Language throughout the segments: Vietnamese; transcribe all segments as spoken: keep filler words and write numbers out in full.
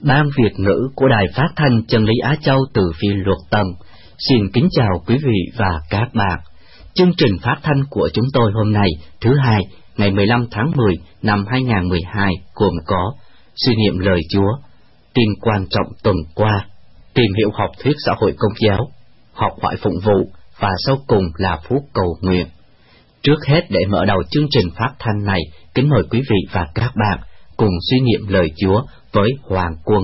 Ban Việt ngữ của Đài Phát thanh Chân lý Á Châu từ phiên Luật Tân xin kính chào quý vị và các bạn. Chương trình phát thanh của chúng tôi hôm nay, thứ hai, ngày mười lăm tháng mười năm hai nghìn không trăm mười hai, gồm có suy niệm lời Chúa, tin quan trọng tuần qua, tìm hiểu học thuyết xã hội công giáo, học hỏi phụng vụ và sau cùng là phút cầu nguyện. Trước hết, để mở đầu chương trình phát thanh này, kính mời quý vị và các bạn cùng suy niệm lời Chúa với Hoàng Quân.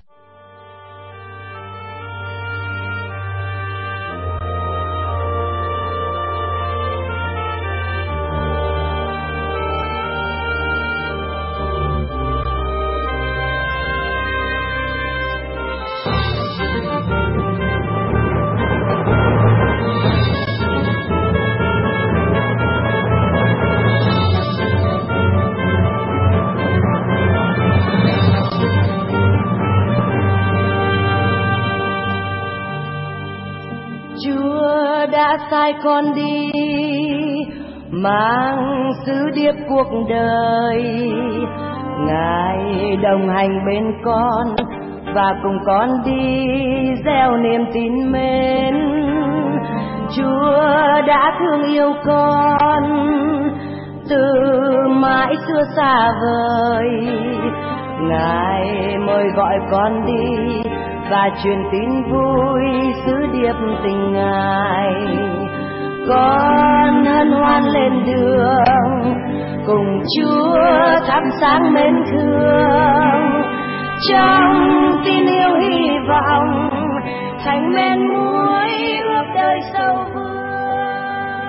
Sai con đi mang sứ điệp cuộc đời, Ngài đồng hành bên con và cùng con đi gieo niềm tin mến. Chúa đã thương yêu con từ mãi xưa xa vời, Ngài mời gọi con đi và truyền tin vui sứ điệp tình Ngài. Con hân hoan lên đường cùng Chúa thắp sáng mến thương, trong tin yêu hy vọng thành men muối ước đời sâu vương.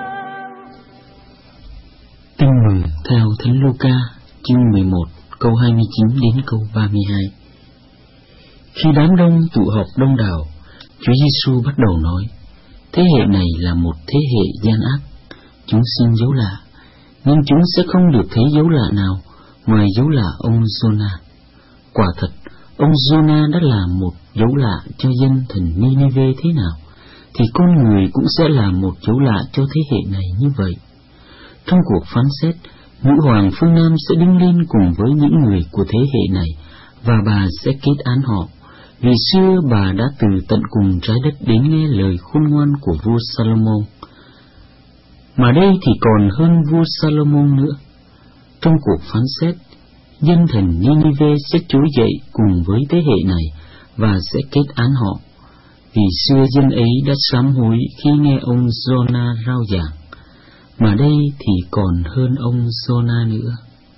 Tin mừng theo Thánh Luca chương mười một câu hai mươi chín đến câu ba mươi hai. Khi đám đông tụ họp đông đảo, Chúa Giêsu bắt đầu nói: thế hệ này là một thế hệ gian ác, chúng xin dấu lạ, nhưng chúng sẽ không được thấy dấu lạ nào ngoài dấu lạ ông Giô-na. Quả thật, ông Giô-na đã là một dấu lạ cho dân thành Ni-ni-vê thế nào, thì con người cũng sẽ là một dấu lạ cho thế hệ này như vậy. Trong cuộc phán xét, nữ hoàng phương Nam sẽ đứng lên cùng với những người của thế hệ này, và bà sẽ kết án họ. Vì xưa bà đã từ tận cùng trái đất đến nghe lời khôn ngoan của vua Salomon, mà đây thì còn hơn vua Salomon nữa. Trong cuộc phán xét, dân thành Ni-ni-vê sẽ trỗi dậy cùng với thế hệ này và sẽ kết án họ. Vì xưa dân ấy đã sám hối khi nghe ông Giô-na rao giảng, mà đây thì còn hơn ông Giô-na nữa.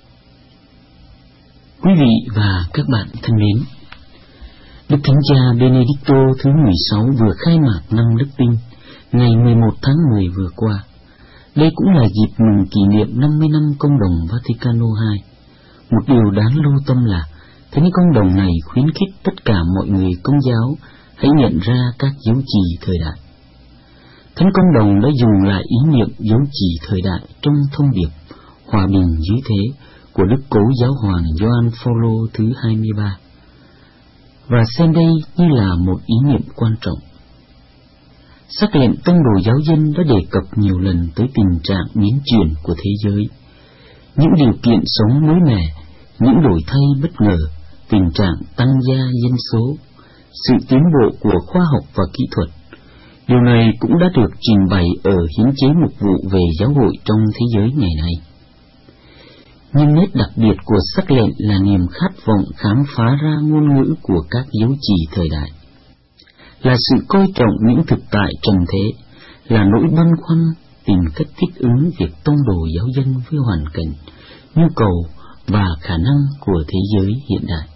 Quý vị và các bạn thân mến, Đức Thánh Cha Benedicto thứ mười sáu vừa khai mạc năm Đức Tin ngày mười một tháng mười vừa qua. Đây cũng là dịp mừng kỷ niệm năm mươi năm Công đồng Vaticano hai. Một điều đáng lưu tâm là Thánh Công đồng này khuyến khích tất cả mọi người Công giáo hãy nhận ra các dấu chỉ thời đại. Thánh Công đồng đã dùng lại ý niệm dấu chỉ thời đại trong thông điệp hòa bình dưới thế của Đức Cố Giáo hoàng Gioan Phaolô thứ hai mươi ba, và xem đây như là một ý niệm quan trọng. Sắc lệnh tông đồ giáo dân đã đề cập nhiều lần tới tình trạng biến chuyển của thế giới, những điều kiện sống mới mẻ, những đổi thay bất ngờ, tình trạng tăng gia dân số, sự tiến bộ của khoa học và kỹ thuật. Điều này cũng đã được trình bày ở hiến chế mục vụ về giáo hội trong thế giới ngày nay. Nhưng nét đặc biệt của sắc lệnh là niềm khát vọng khám phá ra ngôn ngữ của các dấu chỉ thời đại, là sự coi trọng những thực tại trần thế, là nỗi băn khoăn tìm cách thích ứng việc tông đồ giáo dân với hoàn cảnh, nhu cầu và khả năng của thế giới hiện đại.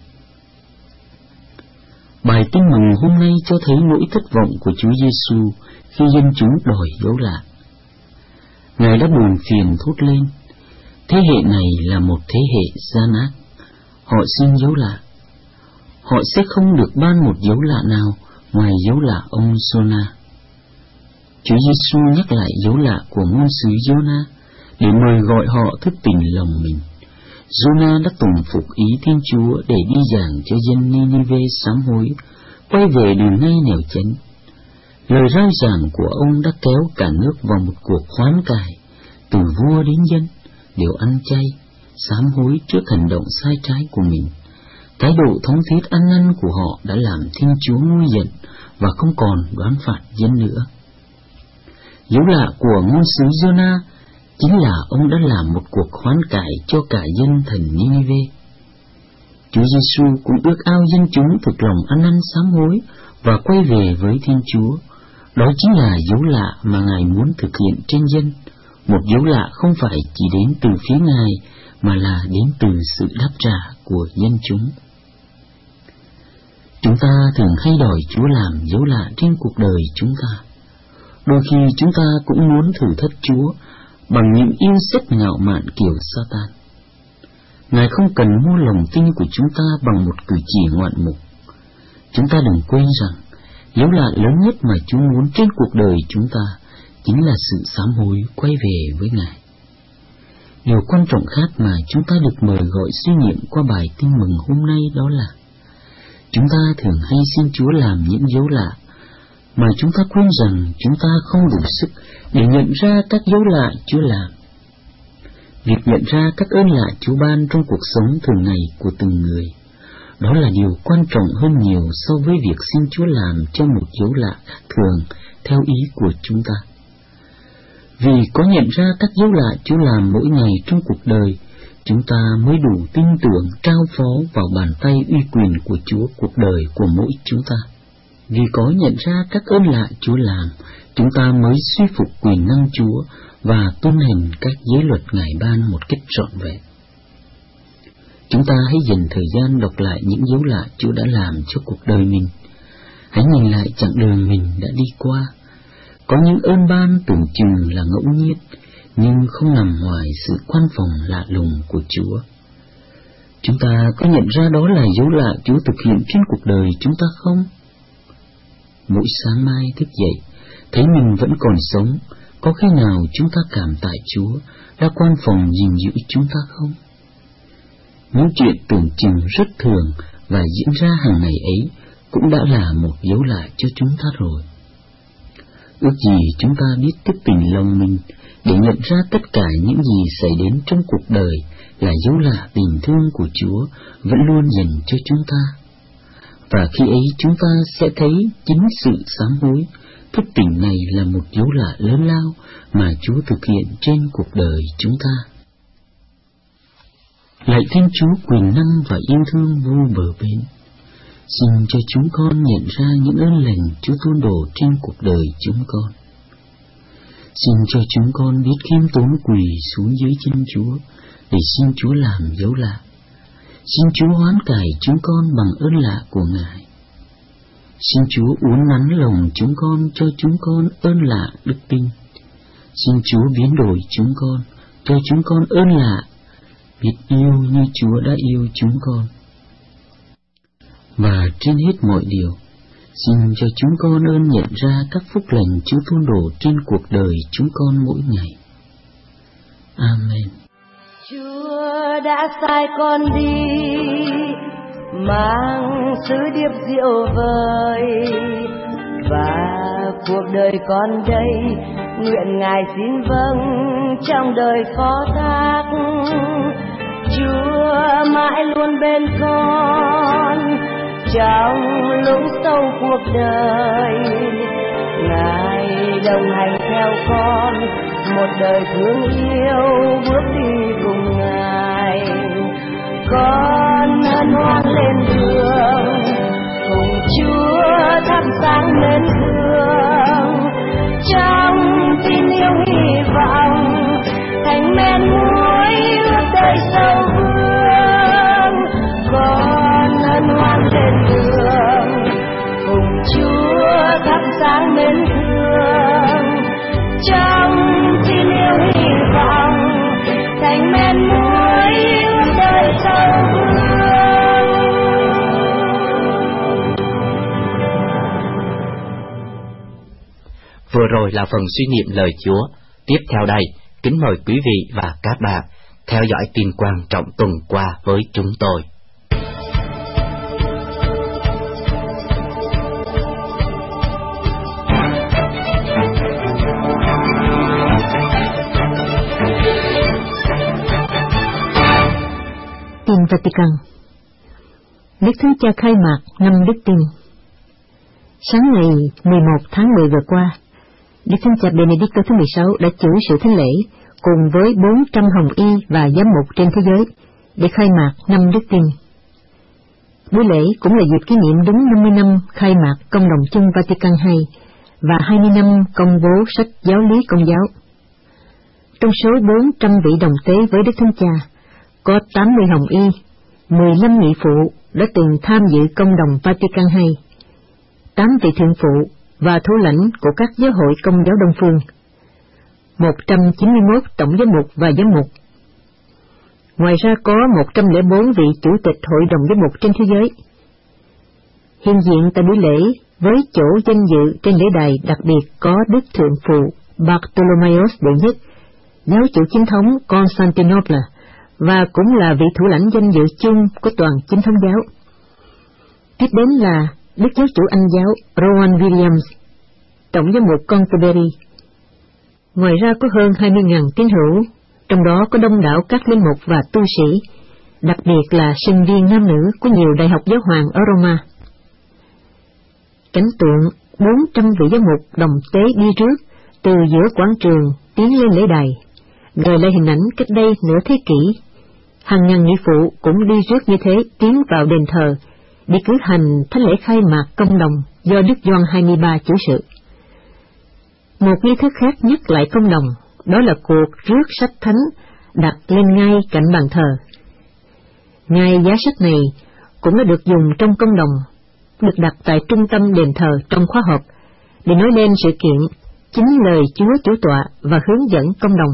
Bài tin mừng hôm nay cho thấy nỗi thất vọng của Chúa Giêsu khi dân chúng đòi dấu lạ. Ngài đã buồn phiền thốt lên: thế hệ này là một thế hệ gian ác, họ xin dấu lạ. Họ sẽ không được ban một dấu lạ nào ngoài dấu lạ ông Giô-na. Chúa Giêsu nhắc lại dấu lạ của ngôn sứ Giô-na để mời gọi họ thức tỉnh lòng mình. Giô-na đã tùng phục ý Thiên Chúa để đi giảng cho dân Ni-ni-vê sám hối, quay về đường ngay nẻo chánh. Lời rao giảng của ông đã kéo cả nước vào một cuộc hoán cải, từ vua đến dân đều ăn chay, sám hối trước hành động sai trái của mình. Thái độ thống thiết ăn năn của họ đã làm Thiên Chúa nguôi giận và không còn đoán phạt dân nữa. Dấu lạ của ngôn sứ Giô-na chính là ông đã làm một cuộc hoán cải cho cả dân thành Ni-ni-vê. Chúa Giêsu cũng ước ao dân chúng thực lòng ăn năn sám hối và quay về với Thiên Chúa. Đó chính là dấu lạ mà Ngài muốn thực hiện trên dân, một dấu lạ không phải chỉ đến từ phía Ngài mà là đến từ sự đáp trả của dân chúng. Chúng ta thường hay đòi Chúa làm dấu lạ trên cuộc đời chúng ta. Đôi khi chúng ta cũng muốn thử thách Chúa bằng những yêu sách ngạo mạn kiểu Sa-tan. Ngài không cần mua lòng tin của chúng ta bằng một cử chỉ ngoạn mục. Chúng ta đừng quên rằng dấu lạ lớn nhất mà Chúa muốn trên cuộc đời chúng ta chính là sự sám hối quay về với Ngài. Điều quan trọng khác mà chúng ta được mời gọi suy nghiệm qua bài tin mừng hôm nay đó là chúng ta thường hay xin Chúa làm những dấu lạ mà chúng ta quên rằng chúng ta không đủ sức để nhận ra các dấu lạ Chúa làm. Việc nhận ra các ơn lạ Chúa ban trong cuộc sống thường ngày của từng người, đó là điều quan trọng hơn nhiều so với việc xin Chúa làm cho một dấu lạ khác thường theo ý của chúng ta. Vì có nhận ra các dấu lạ Chúa làm mỗi ngày trong cuộc đời, chúng ta mới đủ tin tưởng trao phó vào bàn tay uy quyền của Chúa cuộc đời của mỗi chúng ta. Vì có nhận ra các ơn lạ Chúa làm, chúng ta mới suy phục quyền năng Chúa và tuân hành các giới luật Ngài ban một cách trọn vẹn. Chúng ta hãy dành thời gian đọc lại những dấu lạ Chúa đã làm cho cuộc đời mình. Hãy nhìn lại chặng đường mình đã đi qua. Có những ơn ban tưởng chừng là ngẫu nhiên, nhưng không nằm ngoài sự quan phòng lạ lùng của Chúa. Chúng ta có nhận ra đó là dấu lạ Chúa thực hiện trên cuộc đời chúng ta không? Mỗi sáng mai thức dậy, thấy mình vẫn còn sống, có khi nào chúng ta cảm tạ Chúa đã quan phòng gìn giữ chúng ta không? Những chuyện tưởng chừng rất thường và diễn ra hàng ngày ấy cũng đã là một dấu lạ cho chúng ta rồi. Ước gì chúng ta biết thức tỉnh lòng mình để nhận ra tất cả những gì xảy đến trong cuộc đời là dấu lạ tình thương của Chúa vẫn luôn dành cho chúng ta. Và khi ấy chúng ta sẽ thấy chính sự sám hối, thức tỉnh này là một dấu lạ lớn lao mà Chúa thực hiện trên cuộc đời chúng ta. Lạy Thiên Chúa quyền năng và yêu thương vô bờ bến, xin cho chúng con nhận ra những ơn lành Chúa tuôn đổ trên cuộc đời chúng con. Xin cho chúng con biết khiêm tốn quỳ xuống dưới chân Chúa để xin Chúa làm dấu lạ. Xin Chúa hoán cải chúng con bằng ơn lạ của Ngài. Xin Chúa uốn nắn lòng chúng con cho chúng con ơn lạ đức tin. Xin Chúa biến đổi chúng con, cho chúng con ơn lạ, biết yêu như Chúa đã yêu chúng con. Và trên hết mọi điều, xin cho chúng con ơn nhận ra các phúc lành Chúa tuôn đổ trên cuộc đời chúng con mỗi ngày. Amen. Chúa đã sai con đi, mang sứ điệp diệu vời, và cuộc đời con đây nguyện Ngài xin vâng trong đời phó thác. Chúa mãi luôn bên con trong lúc sâu cuộc đời, Ngài đồng hành theo con một đời thương yêu bước đi cùng Ngài. Con hân hoan lên đường cùng Chúa thắp sáng nén hương, trong tin yêu hy vọng thành men muối ước đời sâu vương. Con hân hoan lên đường cùng Chúa thắp sáng nén hương, trong tin yêu hy vọng thành men muối ước đời sâu vương. Vừa rồi là phần suy niệm lời Chúa. Tiếp theo đây, kính mời quý vị và các bạn theo dõi tin quan trọng tuần qua với chúng tôi. Tin Vatican. Đức Thánh Cha khai mạc năm đức tin. Sáng ngày mười một tháng mười vừa qua, Đức Thánh Cha Benedicto thứ mười sáu đã chủ sự thánh lễ cùng với bốn trăm hồng y và giám mục trên thế giới để khai mạc năm đức tin. Buổi lễ cũng là dịp kỷ niệm đúng năm mươi năm khai mạc Công đồng chung Vatican hai và hai mươi năm công bố sách giáo lý Công giáo. Trong số bốn trăm vị đồng tế với Đức Thánh Cha, có tám mươi hồng y, mười lăm nghị phụ đã từng tham dự Công đồng Vatican hai, tám vị thượng phụ và thủ lãnh của các giáo hội Công giáo Đông phương, một trăm chín mươi mốt tổng giám mục và giám mục. Ngoài ra có một trăm lẻ bốn vị chủ tịch hội đồng giám mục trên thế giới. Hiện diện tại buổi lễ với chỗ danh dự trên lễ đài đặc biệt có Đức Thượng phụ Bartholomeus đệ nhất, giáo chủ chính thống Constantinople và cũng là vị thủ lãnh danh dự chung của toàn chính thống giáo. Tiếp đến là Đức giáo chủ Anh giáo Rowan Williams, tổng giám mục Canterbury. Ngoài ra có hơn hai mươi nghìn tín hữu, trong đó có đông đảo các linh mục và tu sĩ, đặc biệt là sinh viên nam nữ của nhiều đại học giáo hoàng ở Roma. Cảnh tượng bốn trăm vị giám mục đồng tế đi trước từ giữa quảng trường tiến lên lễ đài, rồi lại hình ảnh cách đây nửa thế kỷ. Hàng ngàn nghị phụ cũng đi trước như thế tiến vào đền thờ để cử hành thánh lễ khai mạc công đồng do Đức Gioan hai mươi ba chủ sự. Một nghi thức khác nhắc lại công đồng, đó là cuộc rước sách thánh đặt lên ngay cạnh bàn thờ. Ngay giá sách này cũng đã được dùng trong công đồng, được đặt tại trung tâm đền thờ trong khóa họp để nói lên sự kiện chính lời Chúa chủ tọa và hướng dẫn công đồng.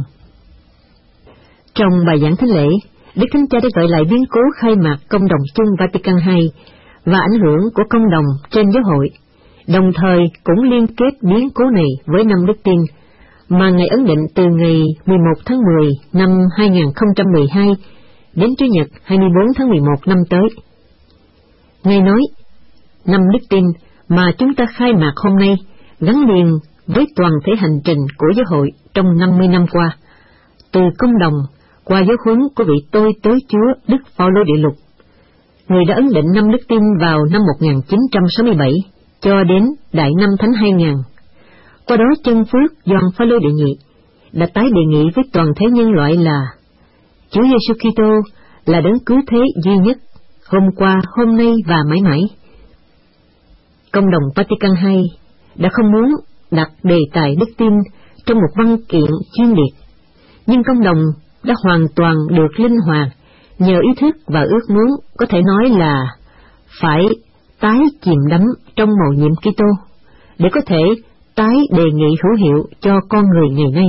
Trong bài giảng thánh lễ, Đức Thánh Cha đã gợi lại biến cố khai mạc Công đồng chung Vatican hai và ảnh hưởng của công đồng trên giáo hội, đồng thời cũng liên kết biến cố này với năm đức tin mà Ngài ấn định từ ngày mười một tháng mười năm hai nghìn không trăm mười hai đến Chủ nhật hai mươi bốn tháng mười một năm tới. Ngài nói, năm đức tin mà chúng ta khai mạc hôm nay gắn liền với toàn thể hành trình của giáo hội trong năm mươi năm qua, từ công đồng qua giáo huấn của vị tôi tớ Chúa Đức Phaolô Đệ Lục. Người đã ấn định năm đức tin vào năm một nghìn chín trăm sáu mươi bảy cho đến Đại năm Thánh hai nghìn. Qua đó chân phước Gioan Phaolô Đệ Nhị đã tái đề nghị với toàn thể nhân loại là Chúa Giêsu Kitô là đấng cứu thế duy nhất, hôm qua, hôm nay và mãi mãi. Công đồng Vatican hai đã không muốn đặt đề tài đức tin trong một văn kiện chuyên biệt, nhưng công đồng đã hoàn toàn được linh hoạt nhờ ý thức và ước muốn có thể nói là phải tái chìm đắm trong mầu nhiệm Kitô để có thể tái đề nghị hữu hiệu cho con người ngày nay.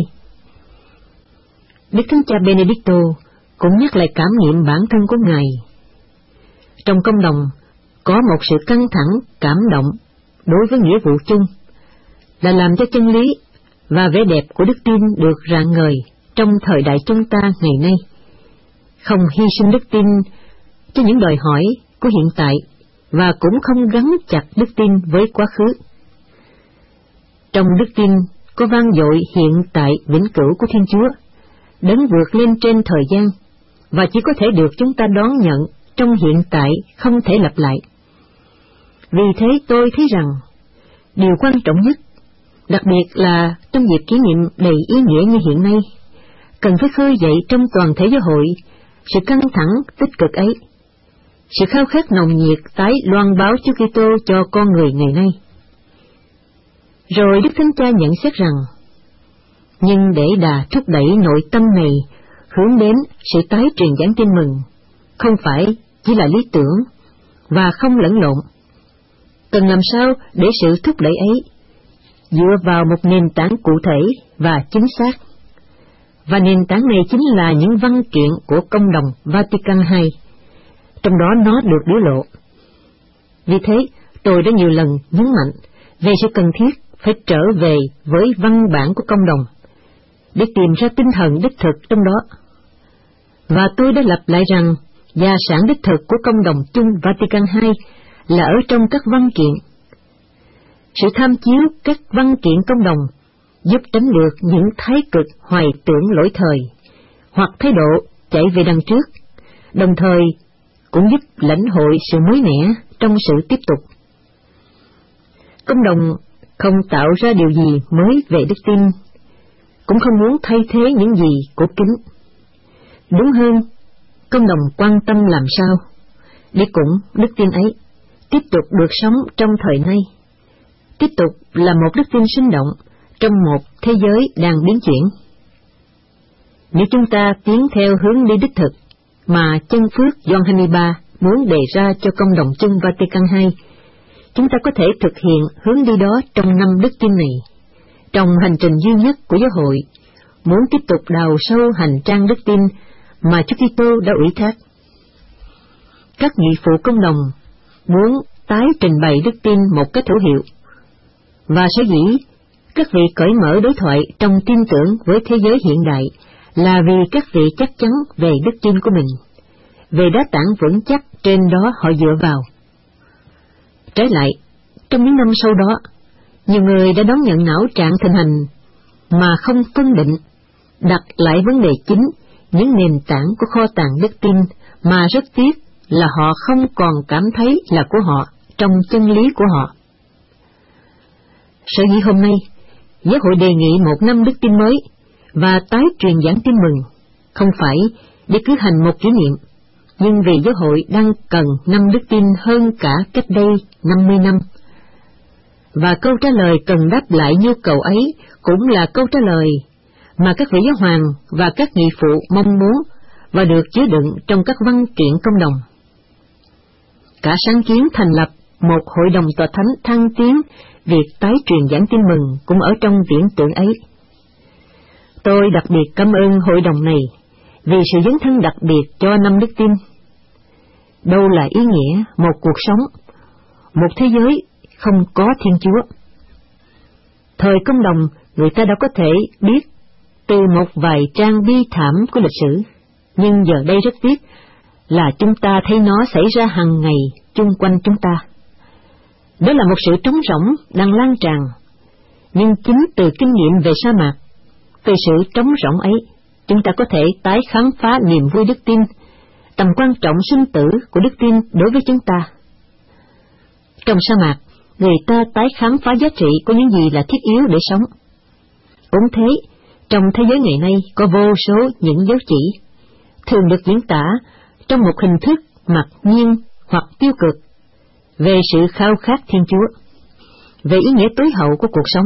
Đức Thánh Cha Benedicto cũng nhắc lại cảm nghiệm bản thân của Ngài. Trong công đồng có một sự căng thẳng, cảm động đối với nghĩa vụ chung, là làm cho chân lý và vẻ đẹp của đức tin được rạng ngời trong thời đại chúng ta ngày nay, không hy sinh đức tin cho những đòi hỏi của hiện tại và cũng không gắn chặt đức tin với quá khứ. Trong đức tin có vang dội hiện tại vĩnh cửu của Thiên Chúa, đấng vượt lên trên thời gian và chỉ có thể được chúng ta đón nhận trong hiện tại không thể lặp lại. Vì thế tôi thấy rằng điều quan trọng nhất, đặc biệt là trong dịp kỷ niệm đầy ý nghĩa như hiện nay, cần phải khơi dậy trong toàn thể giáo hội sự căng thẳng tích cực ấy, sự khao khát nồng nhiệt tái loan báo Chúa Kitô cho con người ngày nay. Rồi Đức Thánh Cha nhận xét rằng, nhưng để đà thúc đẩy nội tâm này hướng đến sự tái truyền giảng tin mừng, không phải chỉ là lý tưởng và không lẫn lộn. Cần làm sao để sự thúc đẩy ấy dựa vào một nền tảng cụ thể và chính xác, và nền tảng này chính là những văn kiện của Công đồng Vatican hai, trong đó nó được biểu lộ. Vì thế, tôi đã nhiều lần nhấn mạnh về sự cần thiết phải trở về với văn bản của Công đồng, để tìm ra tinh thần đích thực trong đó. Và tôi đã lặp lại rằng, gia sản đích thực của Công đồng chung Vatican hai là ở trong các văn kiện. Sự tham chiếu các văn kiện công đồng giúp tránh được những thái cực hoài tưởng lỗi thời, hoặc thái độ chạy về đằng trước, đồng thời cũng giúp lãnh hội sự mới mẻ trong sự tiếp tục. Công đồng không tạo ra điều gì mới về đức tin, cũng không muốn thay thế những gì cổ kính. Đúng hơn, công đồng quan tâm làm sao để cũng đức tin ấy tiếp tục được sống trong thời nay, tiếp tục là một đức tin sinh động trong một thế giới đang biến chuyển. Nếu chúng ta tiến theo hướng đi đích thực mà chân phước Gioan hai mươi ba muốn đề ra cho công đồng chung Vatican hai, chúng ta có thể thực hiện hướng đi đó trong năm đức tin này, trong hành trình duy nhất của giáo hội, muốn tiếp tục đào sâu hành trang đức tin mà Chúa Kitô đã ủy thác. Các nghị phụ công đồng muốn tái trình bày đức tin một cách hữu hiệu, và sở dĩ các vị cởi mở đối thoại trong tin tưởng với thế giới hiện đại là vì các vị chắc chắn về đức tin của mình, về đá tảng vững chắc trên đó họ dựa vào. Trái lại, trong những năm sau đó, nhiều người đã đón nhận não trạng thịnh hành mà không phân định, đặt lại vấn đề chính, những nền tảng của kho tàng đức tin mà rất tiếc là họ không còn cảm thấy là của họ trong chân lý của họ. Sở dĩ hôm nay, giáo hội đề nghị một năm đức tin mới và tái truyền giảng tin mừng, không phải để cử hành một kỷ niệm, nhưng vì giáo hội đang cần năm đức tin hơn cả cách đây năm mươi năm. Và câu trả lời cần đáp lại nhu cầu ấy cũng là câu trả lời mà các vị giáo hoàng và các nghị phụ mong muốn và được chứa đựng trong các văn kiện công đồng. Cả sáng kiến thành lập một hội đồng tòa thánh thăng tiến việc tái truyền giảng tin mừng cũng ở trong viễn tưởng ấy. Tôi đặc biệt cảm ơn hội đồng này vì sự dấn thân đặc biệt cho năm đức tin. Đâu là ý nghĩa một cuộc sống, một thế giới không có Thiên Chúa? Thời công đồng, người ta đã có thể biết từ một vài trang bi thảm của lịch sử, nhưng giờ đây rất tiếc là chúng ta thấy nó xảy ra hàng ngày chung quanh chúng ta. Đó là một sự trống rỗng đang lan tràn, nhưng chính từ kinh nghiệm về sa mạc, từ sự trống rỗng ấy, chúng ta có thể tái khám phá niềm vui đức tin, tầm quan trọng sinh tử của đức tin đối với chúng ta. Trong sa mạc, người ta tái khám phá giá trị của những gì là thiết yếu để sống. Cũng thế, trong thế giới ngày nay có vô số những dấu chỉ, thường được diễn tả trong một hình thức mặc nhiên hoặc tiêu cực, về sự khao khát Thiên Chúa, về ý nghĩa tối hậu của cuộc sống.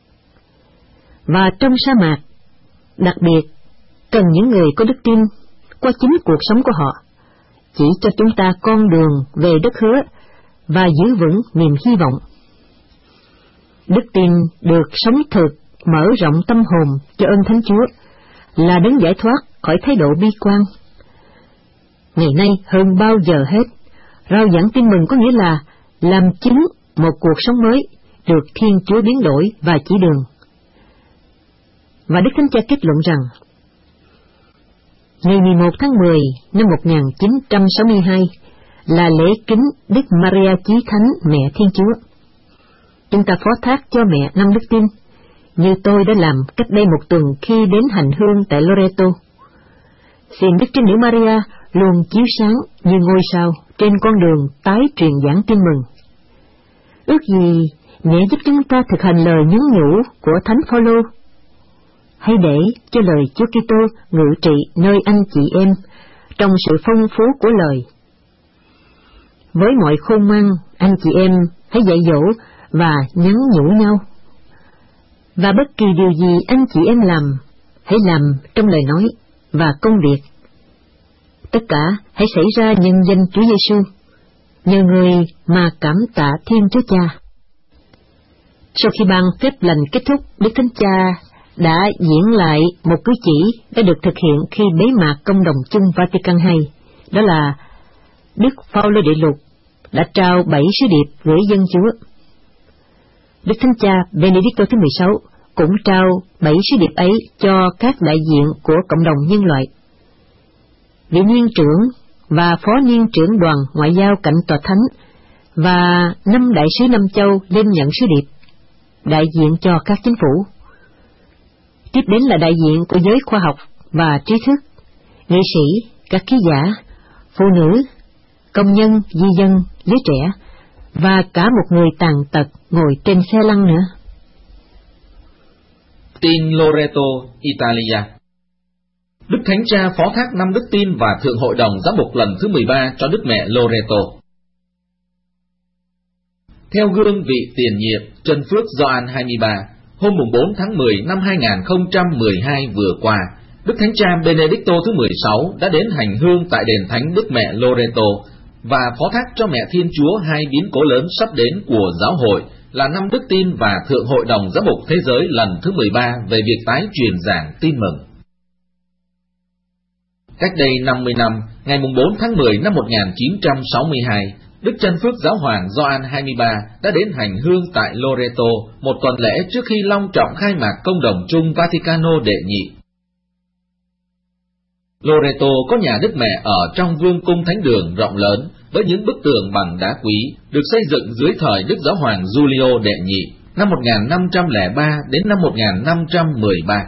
Và trong sa mạc, đặc biệt, cần những người có đức tin qua chính cuộc sống của họ, chỉ cho chúng ta con đường về đất hứa và giữ vững niềm hy vọng. Đức tin được sống thực, mở rộng tâm hồn cho ơn Thánh Chúa, là đấng giải thoát khỏi thái độ bi quan. Ngày nay hơn bao giờ hết, rao giảng tin mừng có nghĩa là làm chứng một cuộc sống mới được Thiên Chúa biến đổi và chỉ đường. Và Đức Thánh Cha kết luận rằng, ngày mười một tháng mười năm một nghìn chín trăm sáu mươi hai là lễ kính Đức Maria Chí Thánh Mẹ Thiên Chúa. Chúng ta phó thác cho mẹ năm đức tin, như tôi đã làm cách đây một tuần khi đến hành hương tại Loreto. Xin Đức Trinh Nữ Maria luôn chiếu sáng như ngôi sao trên con đường tái truyền giảng tin mừng. Ước gì mẹ giúp chúng ta thực hành lời nhắn nhủ của Thánh Phaolô. Hãy để cho lời Chúa Kitô ngự trị nơi anh chị em trong sự phong phú của lời. Với mọi khôn ngoan, anh chị em hãy dạy dỗ và nhắn nhủ nhau. Và bất kỳ điều gì anh chị em làm, hãy làm trong lời nói và công việc. Tất cả hãy xảy ra nhân danh Chúa Giêsu, nhờ người mà cảm tạ Thiên Chúa Cha. Sau khi ban phép lành kết thúc, Đức Thánh Cha đã diễn lại một cử chỉ đã được thực hiện khi bế mạc công đồng chung Vatican hai, đó là Đức Phaolô Đệ Lục đã trao bảy sứ điệp gửi dân Chúa. Đức Thánh Cha Benedicto thứ mười sáu cũng trao bảy sứ điệp ấy cho các đại diện của cộng đồng nhân loại. Vị niên trưởng và phó niên trưởng đoàn ngoại giao cạnh tòa thánh và năm đại sứ năm châu lên nhận sứ điệp, đại diện cho các chính phủ. Tiếp đến là đại diện của giới khoa học và trí thức, nghệ sĩ, các ký giả, phụ nữ, công nhân, di dân, lứa trẻ, và cả một người tàn tật ngồi trên xe lăn nữa. Tin Loreto, Italia. Đức Thánh Cha phó thác năm đức tin và Thượng Hội đồng Giám mục lần thứ mười ba cho Đức Mẹ Loreto. Theo gương vị tiền nhiệm Trân Phước Gioan hai mươi ba, hôm bốn tháng mười năm hai nghìn không trăm mười hai vừa qua, Đức Thánh Cha Benedicto thứ mười sáu đã đến hành hương tại đền thánh Đức Mẹ Loreto và phó thác cho Mẹ Thiên Chúa hai biến cố lớn sắp đến của giáo hội là năm đức tin và Thượng Hội đồng Giám mục Thế giới lần thứ mười ba về việc tái truyền giảng tin mừng. Cách đây năm mươi năm, ngày bốn tháng mười năm một nghìn chín trăm sáu mươi hai, Đức Trân Phước Giáo hoàng Gioan hai mươi ba đã đến hành hương tại Loreto một tuần lễ trước khi long trọng khai mạc Công đồng chung Vaticano đệ nhị. Loreto có nhà Đức Mẹ ở trong vương cung thánh đường rộng lớn với những bức tường bằng đá quý, được xây dựng dưới thời Đức Giáo hoàng Giulio đệ nhị, năm một nghìn năm trăm lẻ ba đến năm một nghìn năm trăm mười ba.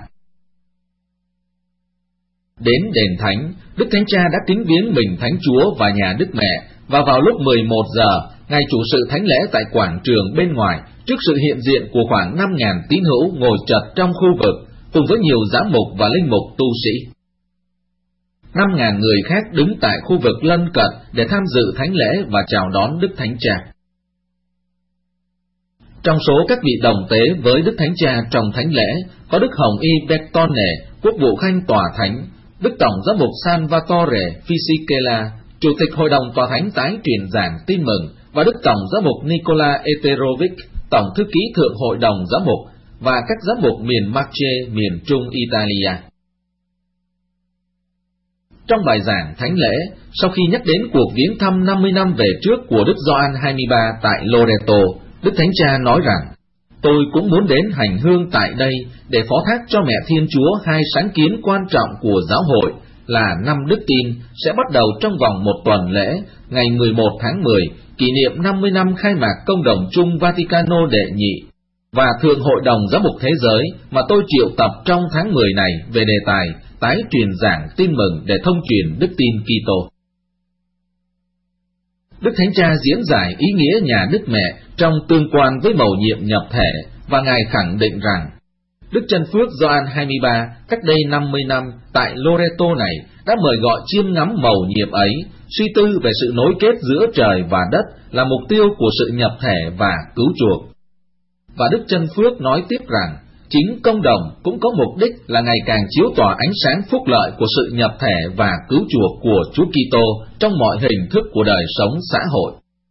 Đến đền thánh, Đức Thánh Cha đã kính viếng mình Thánh Chúa và nhà Đức Mẹ, và vào lúc mười một giờ, Ngài chủ sự thánh lễ tại quảng trường bên ngoài, trước sự hiện diện của khoảng năm nghìn tín hữu ngồi chật trong khu vực, cùng với nhiều giám mục và linh mục tu sĩ. năm nghìn người khác đứng tại khu vực lân cận để tham dự thánh lễ và chào đón Đức Thánh Cha. Trong số các vị đồng tế với Đức Thánh Cha trong thánh lễ có Đức Hồng Y Bertone, quốc vụ khanh tòa thánh, Đức Tổng giám mục Salvatore Fisichella, Chủ tịch Hội đồng Tòa Thánh tái truyền giảng tin mừng, và Đức Tổng giám mục Nicola Eterovic, Tổng thư ký Thượng Hội đồng Giám mục, và các giám mục miền Marche, miền Trung Italia. Trong bài giảng thánh lễ, sau khi nhắc đến cuộc viếng thăm năm mươi năm về trước của Đức Gioan hai mươi ba tại Loreto, Đức Thánh Cha nói rằng: "Tôi cũng muốn đến hành hương tại đây để phó thác cho Mẹ Thiên Chúa hai sáng kiến quan trọng của giáo hội là năm đức tin sẽ bắt đầu trong vòng một tuần lễ, ngày mười một tháng mười, kỷ niệm năm mươi năm khai mạc Công đồng chung Vaticano đệ nhị, và Thượng Hội đồng Giám mục Thế giới mà tôi triệu tập trong tháng mười này về đề tài tái truyền giảng tin mừng để thông truyền đức tin Kitô." Đức Thánh Cha diễn giải ý nghĩa nhà Đức Mẹ trong tương quan với mầu nhiệm nhập thể, và Ngài khẳng định rằng Đức Trân Phước Gioan hai mươi ba cách đây năm mươi năm tại Loreto này đã mời gọi chiêm ngắm mầu nhiệm ấy, suy tư về sự nối kết giữa trời và đất là mục tiêu của sự nhập thể và cứu chuộc. Và Đức Trân Phước nói tiếp rằng chính công đồng cũng có mục đích là ngày càng chiếu tỏa ánh sáng phúc lợi của sự nhập thể và cứu chuộc của Chúa Kitô trong mọi hình thức của đời sống xã hội.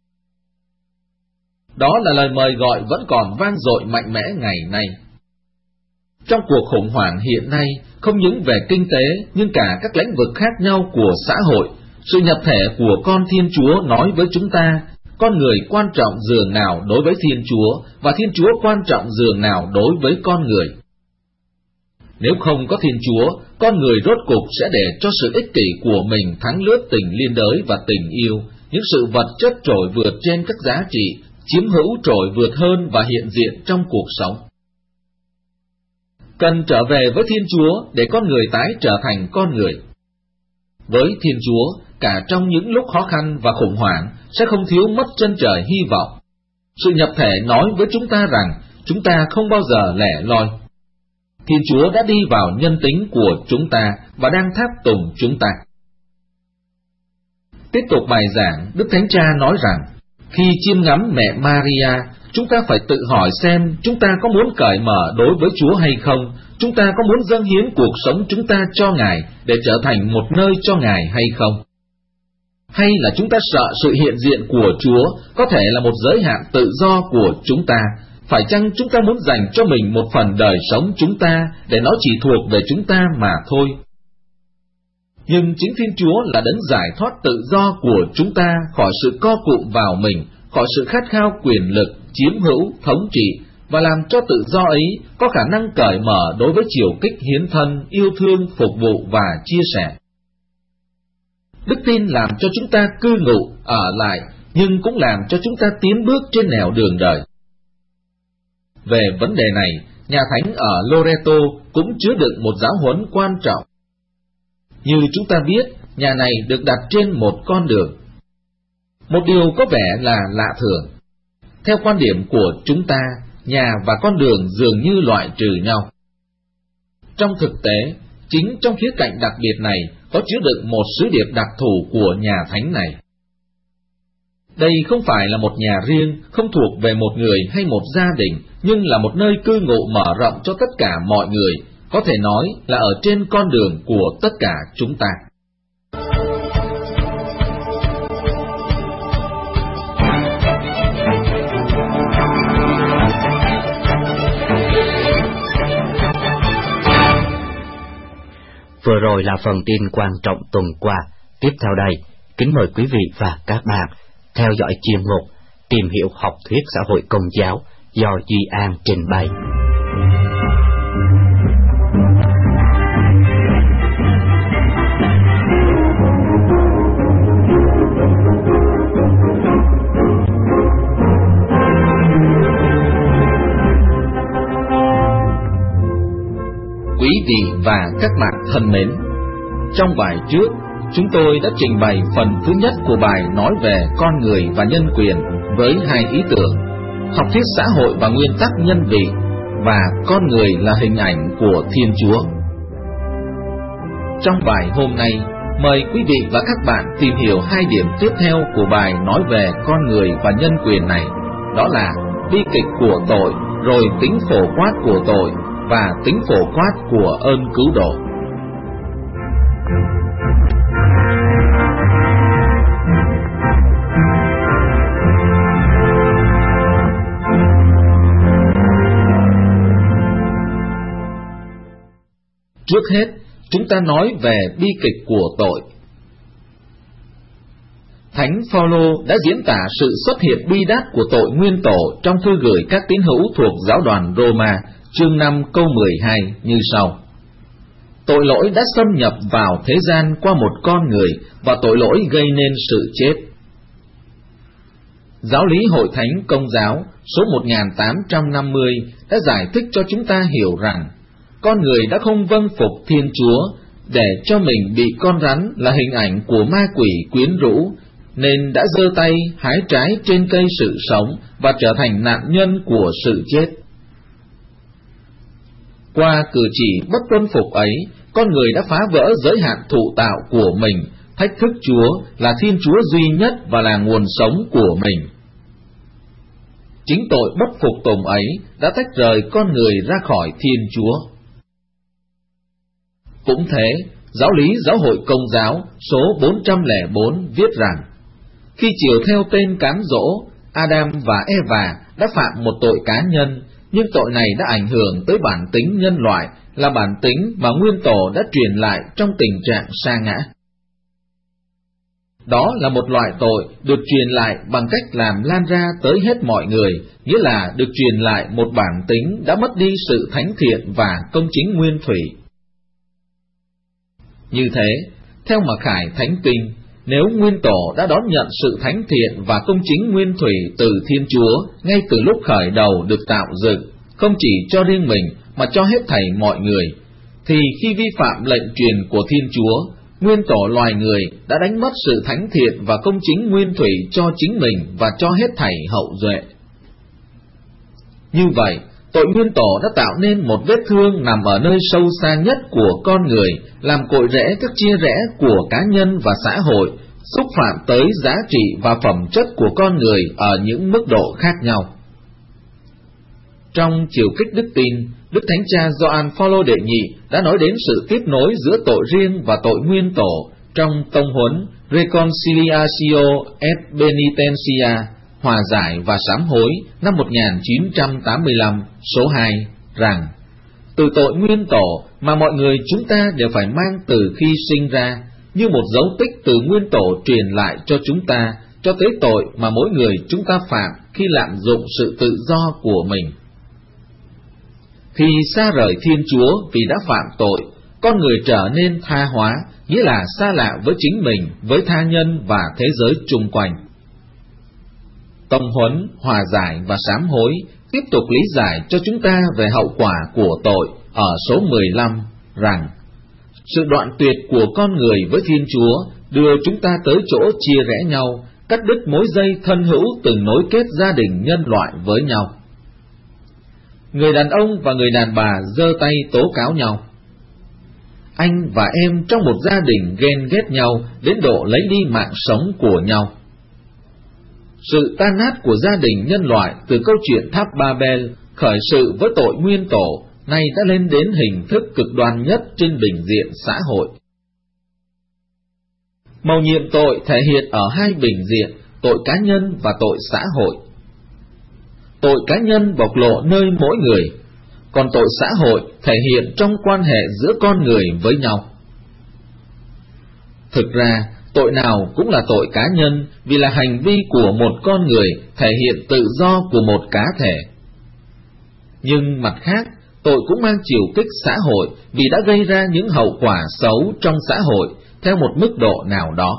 Đó là lời mời gọi vẫn còn vang dội mạnh mẽ ngày nay. Trong cuộc khủng hoảng hiện nay, không những về kinh tế nhưng cả các lĩnh vực khác nhau của xã hội, sự nhập thể của con Thiên Chúa nói với chúng ta con người quan trọng dường nào đối với Thiên Chúa, và Thiên Chúa quan trọng dường nào đối với con người. Nếu không có Thiên Chúa, con người rốt cục sẽ để cho sự ích kỷ của mình thắng lướt tình liên đới và tình yêu, những sự vật chất trội vượt trên các giá trị, chiếm hữu trội vượt hơn và hiện diện trong cuộc sống. Cần trở về với Thiên Chúa để con người tái trở thành con người. Với Thiên Chúa, cả trong những lúc khó khăn và khủng hoảng sẽ không thiếu mất chân trời hy vọng. Sự nhập thể nói với chúng ta rằng chúng ta không bao giờ lẻ loi. Thiên Chúa đã đi vào nhân tính của chúng ta và đang tháp tùng chúng ta. Tiếp tục bài giảng, Đức Thánh Cha nói rằng khi chiêm ngắm mẹ Maria, chúng ta phải tự hỏi xem chúng ta có muốn cởi mở đối với Chúa hay không, chúng ta có muốn dâng hiến cuộc sống chúng ta cho Ngài để trở thành một nơi cho Ngài hay không. Hay là chúng ta sợ sự hiện diện của Chúa có thể là một giới hạn tự do của chúng ta, phải chăng chúng ta muốn dành cho mình một phần đời sống chúng ta để nó chỉ thuộc về chúng ta mà thôi. Nhưng chính Thiên Chúa là đấng giải thoát tự do của chúng ta khỏi sự co cụm vào mình, khỏi sự khát khao quyền lực, chiếm hữu, thống trị, và làm cho tự do ấy có khả năng cởi mở đối với chiều kích hiến thân, yêu thương, phục vụ và chia sẻ. Đức tin làm cho chúng ta cư ngụ, ở lại, nhưng cũng làm cho chúng ta tiến bước trên nẻo đường đời. Về vấn đề này, nhà thánh ở Loreto cũng chứa đựng một giáo huấn quan trọng. Như chúng ta biết, nhà này được đặt trên một con đường. Một điều có vẻ là lạ thường. Theo quan điểm của chúng ta, nhà và con đường dường như loại trừ nhau. Trong thực tế, chính trong khía cạnh đặc biệt này có chứa đựng một sứ điệp đặc thù của nhà thánh này. Đây không phải là một nhà riêng, không thuộc về một người hay một gia đình, nhưng là một nơi cư ngụ mở rộng cho tất cả mọi người, có thể nói là ở trên con đường của tất cả chúng ta. Vừa rồi là phần tin quan trọng tuần qua. Tiếp theo đây, kính mời quý vị và các bạn theo dõi chuyên mục Tìm hiểu học thuyết xã hội công giáo do Duy An trình bày. Quý vị và các bạn thân mến, trong bài trước, chúng tôi đã trình bày phần thứ nhất của bài nói về con người và nhân quyền với hai ý tưởng: học thuyết xã hội và nguyên tắc nhân vị, và con người là hình ảnh của Thiên Chúa. Trong bài hôm nay, mời quý vị và các bạn tìm hiểu hai điểm tiếp theo của bài nói về con người và nhân quyền này, đó là bi kịch của tội, rồi tính phổ quát của tội, và tính phổ quát của ơn cứu độ. Trước hết, chúng ta nói về bi kịch của tội. Thánh Phaolô đã diễn tả sự xuất hiện bi đát của tội nguyên tổ trong thư gửi các tín hữu thuộc giáo đoàn Roma, chương năm câu mười hai như sau: tội lỗi đã xâm nhập vào thế gian qua một con người, và tội lỗi gây nên sự chết. Giáo lý Hội Thánh Công giáo số một nghìn tám trăm năm mươi đã giải thích cho chúng ta hiểu rằng con người đã không vâng phục Thiên Chúa, để cho mình bị con rắn là hình ảnh của ma quỷ quyến rũ, nên đã giơ tay hái trái trên cây sự sống và trở thành nạn nhân của sự chết. Qua cử chỉ bất tuân phục ấy, con người đã phá vỡ giới hạn thụ tạo của mình, thách thức Chúa là Thiên Chúa duy nhất và là nguồn sống của mình. Chính tội bất phục tùng ấy đã tách rời con người ra khỏi Thiên Chúa. Cũng thế, giáo lý Giáo hội Công giáo số bốn trăm lẻ bốn viết rằng, khi chiều theo tên cám dỗ, Adam và Eva đã phạm một tội cá nhân, nhưng tội này đã ảnh hưởng tới bản tính nhân loại, là bản tính mà nguyên tổ đã truyền lại trong tình trạng sa ngã. Đó là một loại tội được truyền lại bằng cách làm lan ra tới hết mọi người, nghĩa là được truyền lại một bản tính đã mất đi sự thánh thiện và công chính nguyên thủy. Như thế, theo Mặc Khải Thánh Kinh, nếu nguyên tổ đã đón nhận sự thánh thiện và công chính nguyên thủy từ Thiên Chúa ngay từ lúc khởi đầu được tạo dựng, không chỉ cho riêng mình mà cho hết thảy mọi người, thì khi vi phạm lệnh truyền của Thiên Chúa, nguyên tổ loài người đã đánh mất sự thánh thiện và công chính nguyên thủy cho chính mình và cho hết thảy hậu duệ. Như vậy, tội nguyên tổ đã tạo nên một vết thương nằm ở nơi sâu xa nhất của con người, làm cội rễ các chia rẽ của cá nhân và xã hội, xúc phạm tới giá trị và phẩm chất của con người ở những mức độ khác nhau. Trong chiều kích đức tin, Đức Thánh Cha Gioan Phaolô đệ nhị đã nói đến sự tiếp nối giữa tội riêng và tội nguyên tổ trong tông huấn Reconciliatio et Penitentia, hòa giải và sám hối năm một nghìn chín trăm tám mươi lăm số hai, rằng từ tội nguyên tổ mà mọi người chúng ta đều phải mang từ khi sinh ra, như một dấu tích từ nguyên tổ truyền lại cho chúng ta, cho tới tội mà mỗi người chúng ta phạm khi lạm dụng sự tự do của mình. Khi xa rời Thiên Chúa vì đã phạm tội, con người trở nên tha hóa, nghĩa là xa lạ với chính mình, với tha nhân và thế giới chung quanh. Tông huấn, hòa giải và sám hối tiếp tục lý giải cho chúng ta về hậu quả của tội ở số mười lăm, rằng sự đoạn tuyệt của con người với Thiên Chúa đưa chúng ta tới chỗ chia rẽ nhau, cắt đứt mối dây thân hữu từng nối kết gia đình nhân loại với nhau. Người đàn ông và người đàn bà giơ tay tố cáo nhau. Anh và em trong một gia đình ghen ghét nhau đến độ lấy đi mạng sống của nhau. Sự tan nát của gia đình nhân loại từ câu chuyện tháp Babel khởi sự với tội nguyên tổ, nay đã lên đến hình thức cực đoan nhất trên bình diện xã hội. Mầu nhiệm tội thể hiện ở hai bình diện, tội cá nhân và tội xã hội. Tội cá nhân bộc lộ nơi mỗi người, còn tội xã hội thể hiện trong quan hệ giữa con người với nhau. Thực ra, tội nào cũng là tội cá nhân vì là hành vi của một con người thể hiện tự do của một cá thể. Nhưng mặt khác, tội cũng mang chiều kích xã hội vì đã gây ra những hậu quả xấu trong xã hội theo một mức độ nào đó.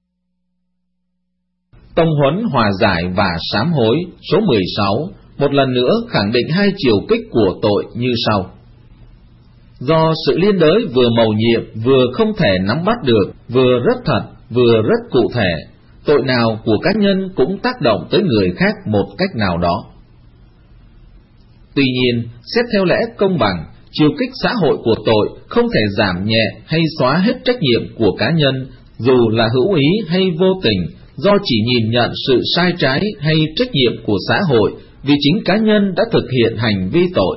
Tông huấn hòa giải và sám hối số mười sáu một lần nữa khẳng định hai chiều kích của tội như sau. Do sự liên đới vừa mầu nhiệm vừa không thể nắm bắt được, vừa rất thật, vừa rất cụ thể, tội nào của cá nhân cũng tác động tới người khác một cách nào đó. Tuy nhiên, xét theo lẽ công bằng, chiều kích xã hội của tội không thể giảm nhẹ hay xóa hết trách nhiệm của cá nhân, dù là hữu ý hay vô tình, do chỉ nhìn nhận sự sai trái hay trách nhiệm của xã hội vì chính cá nhân đã thực hiện hành vi tội.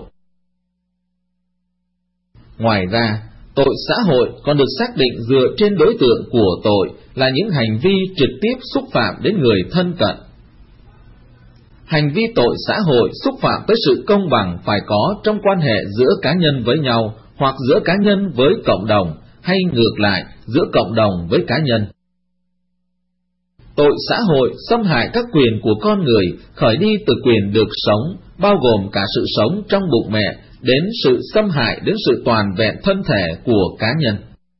Ngoài ra, tội xã hội còn được xác định dựa trên đối tượng của tội là những hành vi trực tiếp xúc phạm đến người thân cận. Hành vi tội xã hội xúc phạm tới sự công bằng phải có trong quan hệ giữa cá nhân với nhau, hoặc giữa cá nhân với cộng đồng, hay ngược lại, giữa cộng đồng với cá nhân. Tội xã hội xâm hại các quyền của con người khởi đi từ quyền được sống, bao gồm cả sự sống trong bụng mẹ, đến sự xâm hại đến sự toàn vẹn thân thể của cá nhân.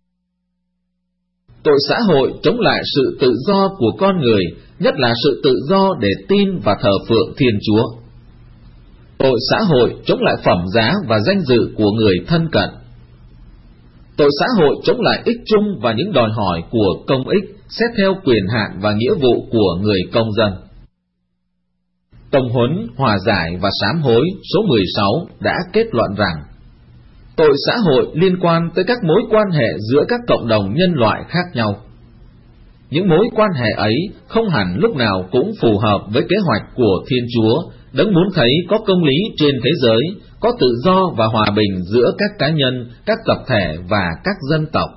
Tội xã hội chống lại sự tự do của con người, nhất là sự tự do để tin và thờ phượng Thiên Chúa. Tội xã hội chống lại phẩm giá và danh dự của người thân cận. Tội xã hội chống lại ích chung và những đòi hỏi của công ích, xét theo quyền hạn và nghĩa vụ của người công dân. Tông huấn, hòa giải và sám hối số mười sáu đã kết luận rằng tội xã hội liên quan tới các mối quan hệ giữa các cộng đồng nhân loại khác nhau. Những mối quan hệ ấy không hẳn lúc nào cũng phù hợp với kế hoạch của Thiên Chúa, đấng muốn thấy có công lý trên thế giới, có tự do và hòa bình giữa các cá nhân, các tập thể và các dân tộc.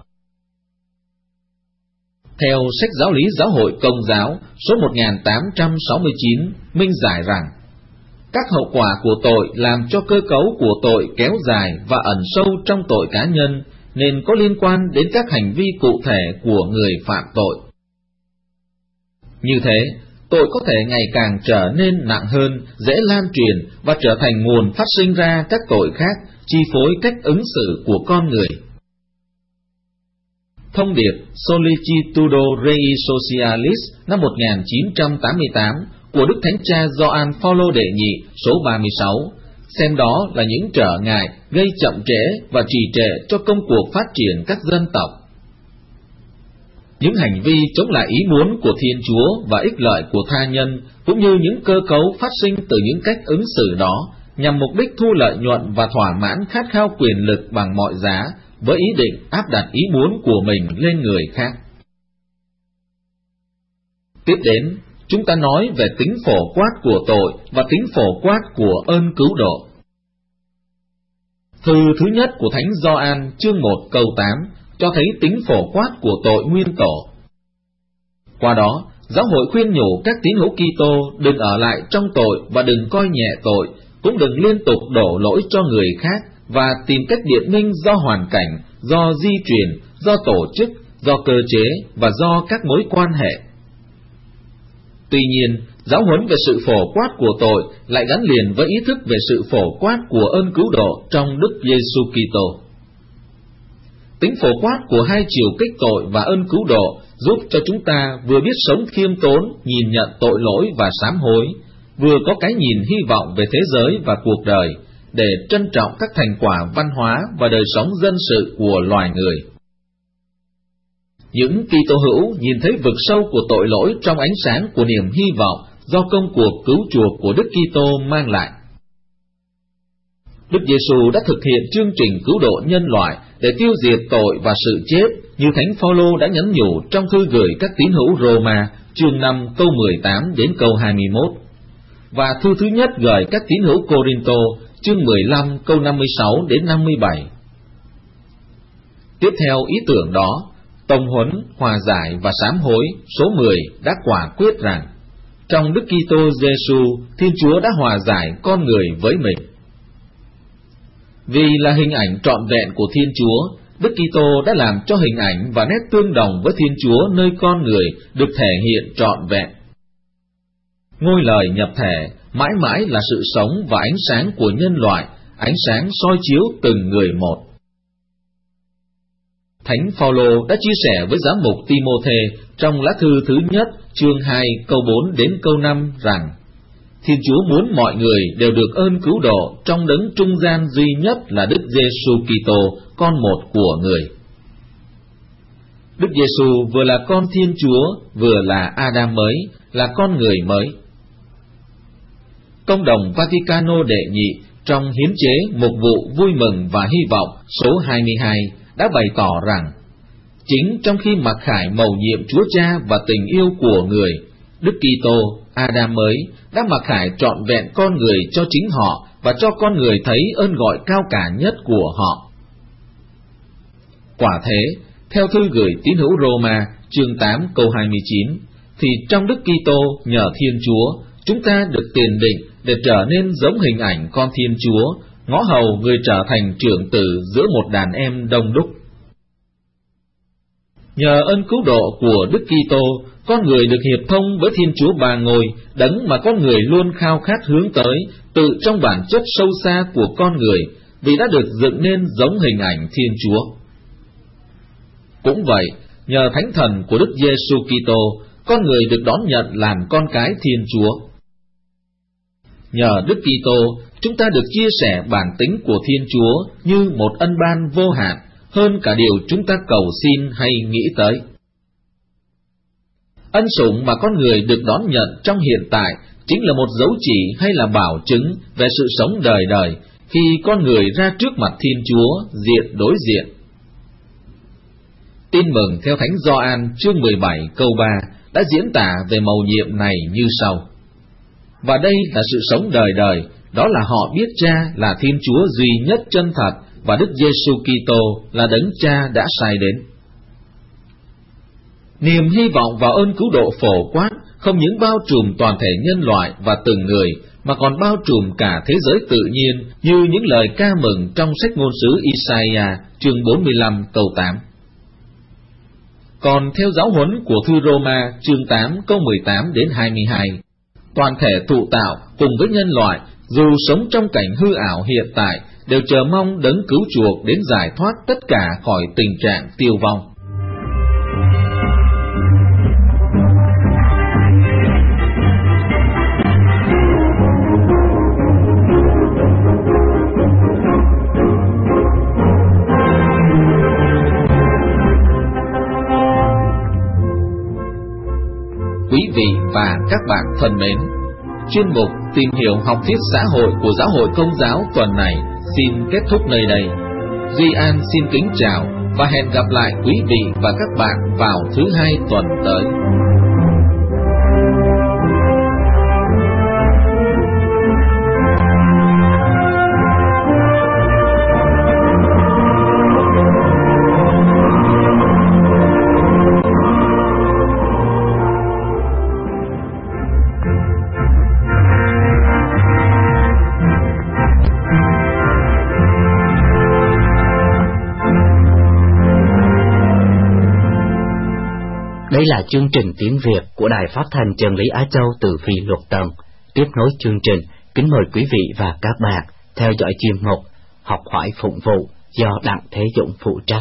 Theo sách giáo lý giáo hội Công giáo số một nghìn tám trăm sáu mươi chín minh giải rằng, các hậu quả của tội làm cho cơ cấu của tội kéo dài và ẩn sâu trong tội cá nhân, nên có liên quan đến các hành vi cụ thể của người phạm tội. Như thế, tội có thể ngày càng trở nên nặng hơn, dễ lan truyền và trở thành nguồn phát sinh ra các tội khác, chi phối cách ứng xử của con người. Thông điệp Solicitudo Rei Socialis năm một nghìn chín trăm tám mươi tám của Đức Thánh Cha Gioan Phaolô đệ nhị số ba mươi sáu, xem đó là những trở ngại gây chậm trễ và trì trệ cho công cuộc phát triển các dân tộc. Những hành vi chống lại ý muốn của Thiên Chúa và ích lợi của tha nhân, cũng như những cơ cấu phát sinh từ những cách ứng xử đó, nhằm mục đích thu lợi nhuận và thỏa mãn khát khao quyền lực bằng mọi giá, với ý định áp đặt ý muốn của mình lên người khác. Tiếp đến, chúng ta nói về tính phổ quát của tội và tính phổ quát của ơn cứu độ. Thư thứ nhất của Thánh Gioan chương một câu tám cho thấy tính phổ quát của tội nguyên tổ. Qua đó, giáo hội khuyên nhủ các tín hữu Kitô đừng ở lại trong tội và đừng coi nhẹ tội, cũng đừng liên tục đổ lỗi cho người khác và tìm cách biện minh do hoàn cảnh, do di truyền, do tổ chức, do cơ chế và do các mối quan hệ. Tuy nhiên, giáo huấn về sự phổ quát của tội lại gắn liền với ý thức về sự phổ quát của ơn cứu độ trong Đức Giêsu Kitô. Tính phổ quát của hai chiều kích tội và ơn cứu độ giúp cho chúng ta vừa biết sống khiêm tốn, nhìn nhận tội lỗi và sám hối, vừa có cái nhìn hy vọng về thế giới và cuộc đời, để trân trọng các thành quả văn hóa và đời sống dân sự của loài người. Những Kitô hữu nhìn thấy vực sâu của tội lỗi trong ánh sáng của niềm hy vọng do công cuộc cứu chuộc của Đức Kitô mang lại. Đức Giêsu đã thực hiện chương trình cứu độ nhân loại để tiêu diệt tội và sự chết, như Thánh Phaolô đã nhắn nhủ trong thư gửi các tín hữu Roma, chương năm câu mười tám đến câu hai mươi mốt, và thư thứ nhất gửi các tín hữu Cô-rinh-tô, chương mười lăm câu năm mươi sáu đến năm mươi bảy. Tiếp theo ý tưởng đó, tông huấn, hòa giải và sám hối số mười đã quả quyết rằng trong Đức Kitô Giêsu, Thiên Chúa đã hòa giải con người với mình. Vì là hình ảnh trọn vẹn của Thiên Chúa, Đức Kitô đã làm cho hình ảnh và nét tương đồng với Thiên Chúa nơi con người được thể hiện trọn vẹn. Ngôi lời nhập thể mãi mãi là sự sống và ánh sáng của nhân loại, ánh sáng soi chiếu từng người một. Thánh Phaolô đã chia sẻ với giám mục Ti-mô-thê trong lá thư thứ nhất, chương hai, câu bốn đến câu năm rằng Thiên Chúa muốn mọi người đều được ơn cứu độ trong đấng trung gian duy nhất là Đức Giêsu Kitô, con một của người. Đức Giêsu vừa là con Thiên Chúa, vừa là Adam mới, là con người mới. Công đồng Vaticano đệ nhị trong hiến chế mục vụ vui mừng và hy vọng số hai mươi hai đã bày tỏ rằng chính trong khi mặc khải mầu nhiệm Chúa Cha và tình yêu của người, Đức Kitô, Adam mới, đã mặc khải trọn vẹn con người cho chính họ và cho con người thấy ơn gọi cao cả nhất của họ. Quả thế, theo thư gửi tín hữu Roma, chương tám câu hai mươi chín, thì trong Đức Kitô nhờ Thiên Chúa, chúng ta được tiền định để trở nên giống hình ảnh con Thiên Chúa, ngõ hầu người trở thành trưởng tử giữa một đàn em đông đúc. Nhờ ơn cứu độ của Đức Kitô, con người được hiệp thông với Thiên Chúa Ba Ngôi, đấng mà con người luôn khao khát hướng tới, tự trong bản chất sâu xa của con người, vì đã được dựng nên giống hình ảnh Thiên Chúa. Cũng vậy, nhờ Thánh Thần của Đức Giêsu Kitô, con người được đón nhận làm con cái Thiên Chúa. Nhờ Đức Kitô, chúng ta được chia sẻ bản tính của Thiên Chúa như một ân ban vô hạn, hơn cả điều chúng ta cầu xin hay nghĩ tới. Ân sủng mà con người được đón nhận trong hiện tại chính là một dấu chỉ hay là bảo chứng về sự sống đời đời khi con người ra trước mặt Thiên Chúa diện đối diện. Tin mừng theo Thánh Gioan chương mười bảy câu ba đã diễn tả về mầu nhiệm này như sau. Và đây là sự sống đời đời, đó là họ biết Cha là Thiên Chúa duy nhất chân thật và Đức Giêsu Kitô là đấng Cha đã sai đến. Niềm hy vọng và ơn cứu độ phổ quát không những bao trùm toàn thể nhân loại và từng người, mà còn bao trùm cả thế giới tự nhiên như những lời ca mừng trong sách ngôn sứ Isaiah chương bốn mươi lăm câu tám. Còn theo giáo huấn của thư Roma chương tám câu mười tám đến hai mươi hai, toàn thể thụ tạo cùng với nhân loại dù sống trong cảnh hư ảo hiện tại đều chờ mong đấng cứu chuộc đến giải thoát tất cả khỏi tình trạng tiêu vong. Quý vị và các bạn thân mến, chuyên mục Tìm hiểu học thuyết xã hội của Giáo hội Công giáo tuần này xin kết thúc nơi đây. Duy An xin kính chào và hẹn gặp lại quý vị và các bạn vào thứ hai tuần tới. Đây là chương trình tiếng Việt của Đài Phát thanh Chân lý Á Châu từ Phi Luật Tân. Tiếp nối chương trình, kính mời quý vị và các bạn theo dõi chuyên mục Học hỏi phụng vụ do Đặng Thế Dũng phụ trách.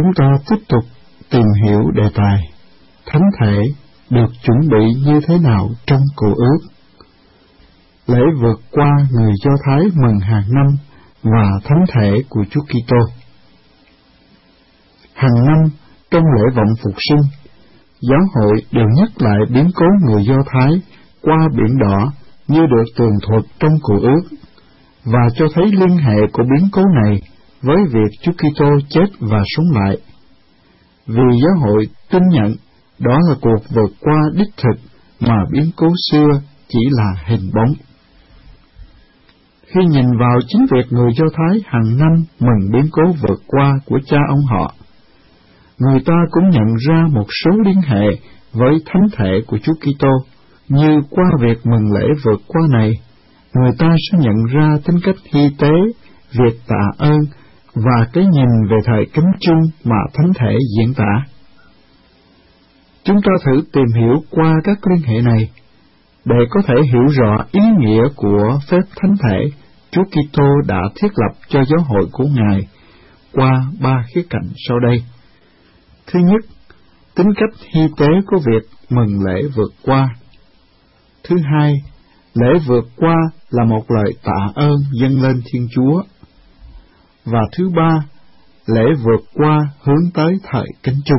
chúng ta tiếp tục tìm hiểu đề tài thánh thể được chuẩn bị như thế nào trong Cựu Ước. Lễ vượt qua người Do Thái mừng hàng năm và thánh thể của Chúa Kitô. Hàng năm trong lễ vọng phục sinh, giáo hội đều nhắc lại biến cố người Do Thái qua biển đỏ như được tường thuật trong Cựu Ước, và cho thấy liên hệ của biến cố này với việc Chúa Kitô chết và sống lại. Vì giáo hội tin nhận đó là cuộc vượt qua đích thực mà biến cố xưa chỉ là hình bóng. Khi nhìn vào chính việc người Do Thái hàng năm mừng biến cố vượt qua của cha ông họ, người ta cũng nhận ra một số liên hệ với thánh thể của Chúa Kitô, như qua việc mừng lễ vượt qua này, người ta sẽ nhận ra tính cách hy tế, việc tạ ơn và cái nhìn về thời cánh chung mà thánh thể diễn tả. Chúng ta thử tìm hiểu qua các liên hệ này, để có thể hiểu rõ ý nghĩa của phép thánh thể Chúa Kitô đã thiết lập cho giáo hội của Ngài qua ba khía cạnh sau đây. Thứ nhất, tính cách hy tế của việc mừng lễ vượt qua. Thứ hai, lễ vượt qua là một lời tạ ơn dâng lên Thiên Chúa. Và thứ ba, lễ vượt qua hướng tới thời cánh chung.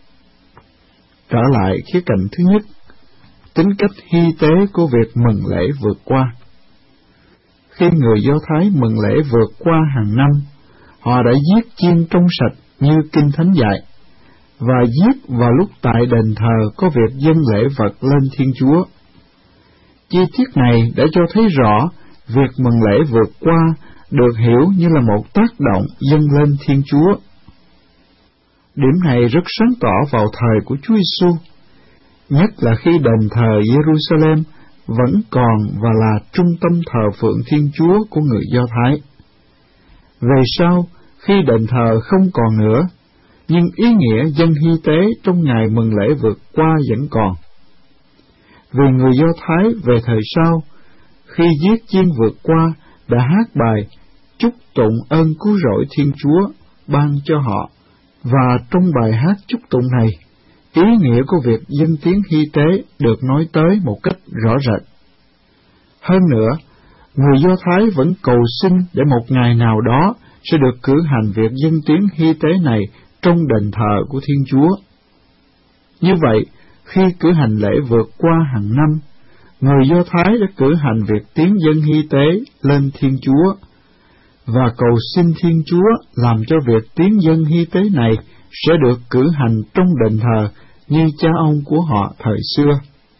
Trở lại khía cạnh thứ nhất, tính cách hy tế của việc mừng lễ vượt qua. Khi người Do Thái mừng lễ vượt qua hàng năm, họ đã giết chiên trong sạch như Kinh Thánh dạy, và giết vào lúc tại đền thờ có việc dâng lễ vật lên Thiên Chúa. Chi tiết này đã cho thấy rõ việc mừng lễ vượt qua được hiểu như là một tác động dâng lên Thiên Chúa. Điểm này rất sáng tỏ vào thời của Chúa Giêsu, nhất là khi đền thờ Jerusalem vẫn còn và là trung tâm thờ phượng Thiên Chúa của người Do Thái. Về sau, khi đền thờ không còn nữa, nhưng ý nghĩa dân hy tế trong ngày mừng lễ vượt qua vẫn còn. Vì người Do Thái về thời sau, khi giết chiên vượt qua, đã hát bài chúc tụng ơn cứu rỗi Thiên Chúa ban cho họ, và trong bài hát chúc tụng này, ý nghĩa của việc dâng tiếng hy tế được nói tới một cách rõ rệt. Hơn nữa, người Do Thái vẫn cầu xin để một ngày nào đó sẽ được cử hành việc dâng tiếng hy tế này trong đền thờ của Thiên Chúa. Như vậy, khi cử hành lễ vượt qua hàng năm, người Do Thái đã cử hành việc tiến dâng hy tế lên Thiên Chúa, và cầu xin Thiên Chúa làm cho việc tiến dâng hy tế này sẽ được cử hành trong đền thờ như cha ông của họ thời xưa.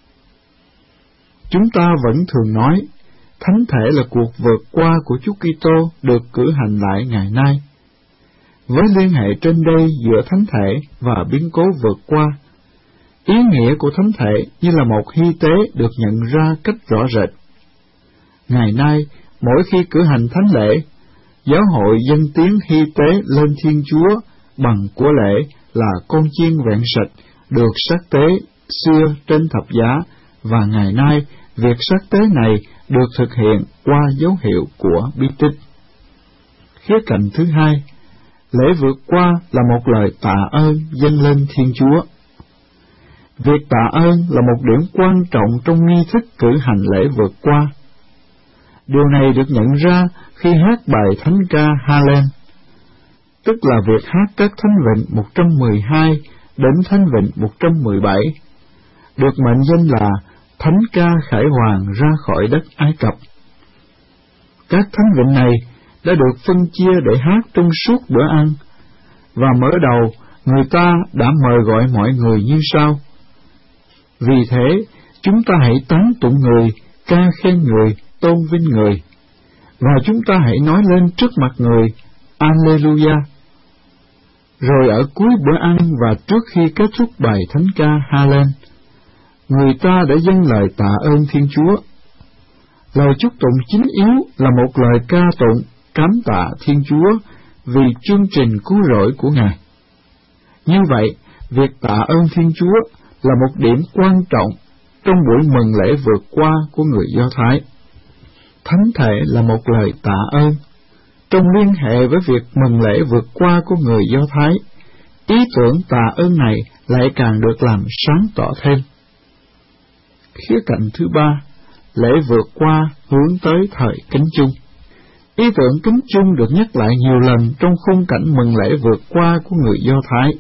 Chúng ta vẫn thường nói, thánh thể là cuộc vượt qua của Chúa Kitô được cử hành lại ngày nay. Với liên hệ trên đây giữa thánh thể và biến cố vượt qua, ý nghĩa của thánh thể như là một hy tế được nhận ra cách rõ rệt. Ngày nay, mỗi khi cử hành thánh lễ, giáo hội dâng tiếng hy tế lên Thiên Chúa bằng của lễ là con chiên vẹn sạch được sát tế xưa trên thập giá, và ngày nay việc sát tế này được thực hiện qua dấu hiệu của bí tích. Khía cạnh thứ hai, lễ vượt qua là một lời tạ ơn dâng lên Thiên Chúa. Việc tạ ơn là một điểm quan trọng trong nghi thức cử hành lễ vượt qua. Điều này được nhận ra khi hát bài thánh ca Hallel, tức là việc hát các thánh vịnh một trăm mười hai đến thánh vịnh một trăm mười bảy, được mệnh danh là thánh ca khải hoàn ra khỏi đất Ai Cập. Các thánh vịnh này đã được phân chia để hát trong suốt bữa ăn, và mở đầu người ta đã mời gọi mọi người như sau: Vì thế, chúng ta hãy tán tụng người, ca khen người, tôn vinh người, và chúng ta hãy nói lên trước mặt người, Alleluia. Rồi ở cuối bữa ăn và trước khi kết thúc bài thánh ca Hallel, người ta đã dâng lời tạ ơn Thiên Chúa. Lời chúc tụng chính yếu là một lời ca tụng cảm tạ Thiên Chúa vì chương trình cứu rỗi của Ngài. Như vậy, việc tạ ơn Thiên Chúa là một điểm quan trọng trong buổi mừng lễ vượt qua của người Do Thái. Thánh thể là một lời tạ ơn. Trong liên hệ với việc mừng lễ vượt qua của người Do Thái, ý tưởng tạ ơn này lại càng được làm sáng tỏ thêm. Khía cạnh thứ ba, lễ vượt qua hướng tới thời kính chung. Ý tưởng kính chung được nhắc lại nhiều lần trong khung cảnh mừng lễ vượt qua của người Do Thái.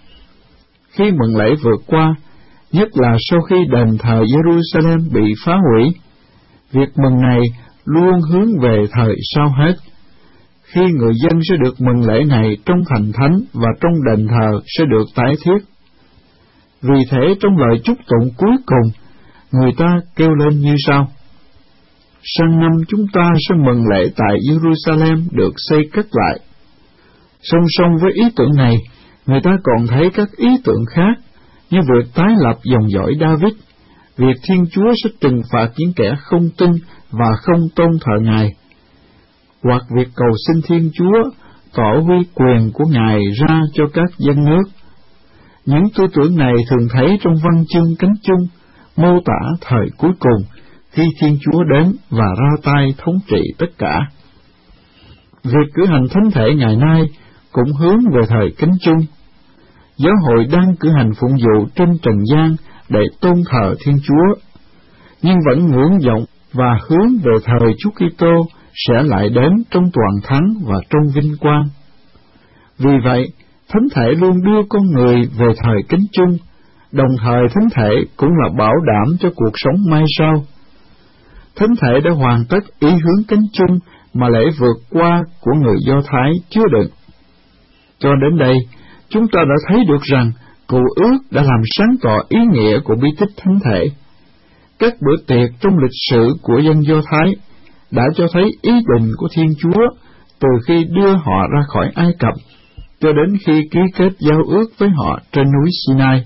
Khi mừng lễ vượt qua, nhất là sau khi đền thờ Jerusalem bị phá hủy, việc mừng này luôn hướng về thời sau hết, khi người dân sẽ được mừng lễ này trong thành thánh và trong đền thờ sẽ được tái thiết. Vì thế trong lời chúc tụng cuối cùng, người ta kêu lên như sau: sang năm chúng ta sẽ mừng lễ tại Jerusalem được xây cất lại. Song song với ý tưởng này, người ta còn thấy các ý tưởng khác, như việc tái lập dòng dõi David, việc Thiên Chúa sẽ trừng phạt những kẻ không tin và không tôn thờ Ngài, hoặc việc cầu xin Thiên Chúa tỏ uy quyền của Ngài ra cho các dân nước. Những tư tưởng này thường thấy trong văn chương cánh chung, mô tả thời cuối cùng, khi Thiên Chúa đến và ra tay thống trị tất cả. Việc cử hành thánh thể ngày nay cũng hướng về thời kính chung. Giáo hội đang cử hành phụng vụ trên trần gian để tôn thờ Thiên Chúa, nhưng vẫn ngưỡng vọng và hướng về thời Chúa Kitô sẽ lại đến trong toàn thắng và trong vinh quang. Vì vậy, thánh thể luôn đưa con người về thời kính chung, đồng thời thánh thể cũng là bảo đảm cho cuộc sống mai sau. Thánh thể đã hoàn tất ý hướng kính chung mà lễ vượt qua của người Do Thái chứa đựng. Cho đến đây, chúng ta đã thấy được rằng Cựu Ước đã làm sáng tỏ ý nghĩa của bí tích thánh thể. Các bữa tiệc trong lịch sử của dân Do Thái đã cho thấy ý định của Thiên Chúa từ khi đưa họ ra khỏi Ai Cập cho đến khi ký kết giao ước với họ trên núi Sinai.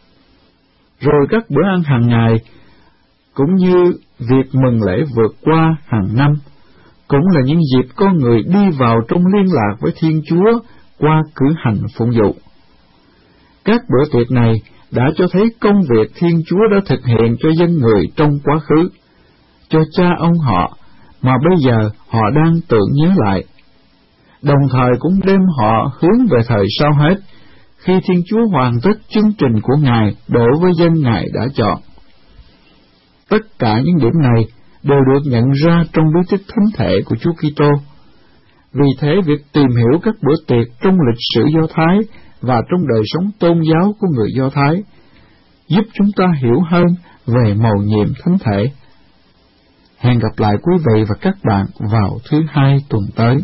Rồi các bữa ăn hàng ngày, cũng như việc mừng lễ vượt qua hàng năm, cũng là những dịp con người đi vào trong liên lạc với Thiên Chúa qua cử hành phụng vụ. Các bữa tiệc này đã cho thấy công việc Thiên Chúa đã thực hiện cho dân người trong quá khứ, cho cha ông họ, mà bây giờ họ đang tưởng nhớ lại. Đồng thời cũng đem họ hướng về thời sau hết, khi Thiên Chúa hoàn tất chương trình của Ngài đối với dân Ngài đã chọn. Tất cả những điểm này đều được nhận ra trong bí tích thánh thể của Chúa Kitô. Vì thế, việc tìm hiểu các bữa tiệc trong lịch sử Do Thái và trong đời sống tôn giáo của người Do Thái giúp chúng ta hiểu hơn về mầu nhiệm thánh thể. Hẹn gặp lại quý vị và các bạn vào thứ hai tuần tới.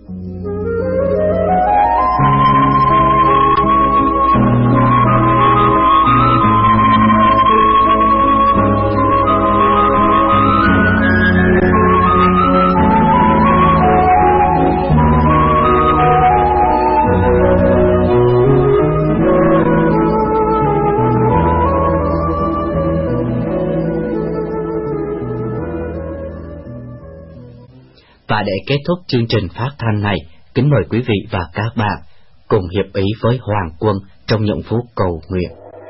Và để kết thúc chương trình phát thanh này, kính mời quý vị và các bạn cùng hiệp ý với Hoàng Quân trong những phút cầu nguyện.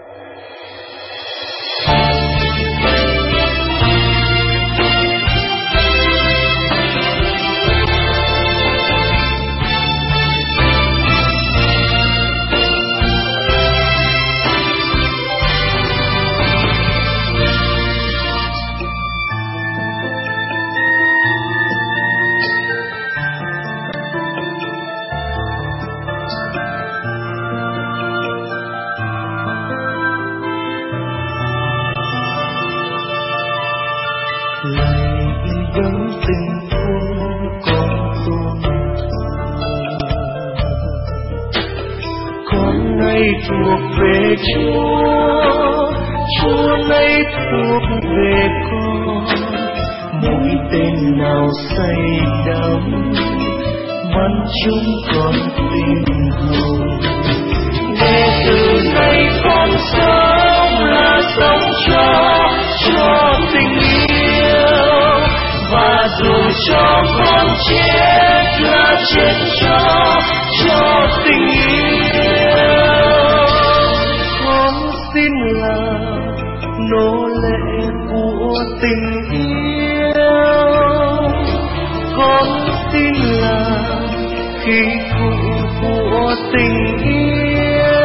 Thuộc về Chúa, Chúa nay thuộc về con. Mũi tên nào say đắm, bắn chúng con tình hồn. Để từ nay con sống là sống cho, cho tình yêu. Và dù cho con chết là chết cho, cho tình yêu. Nô lệ của tình yêu, con xin là khí cụ của tình yêu.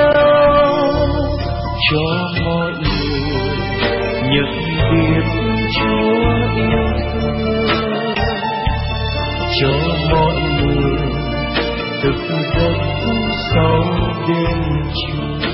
đến Chúa.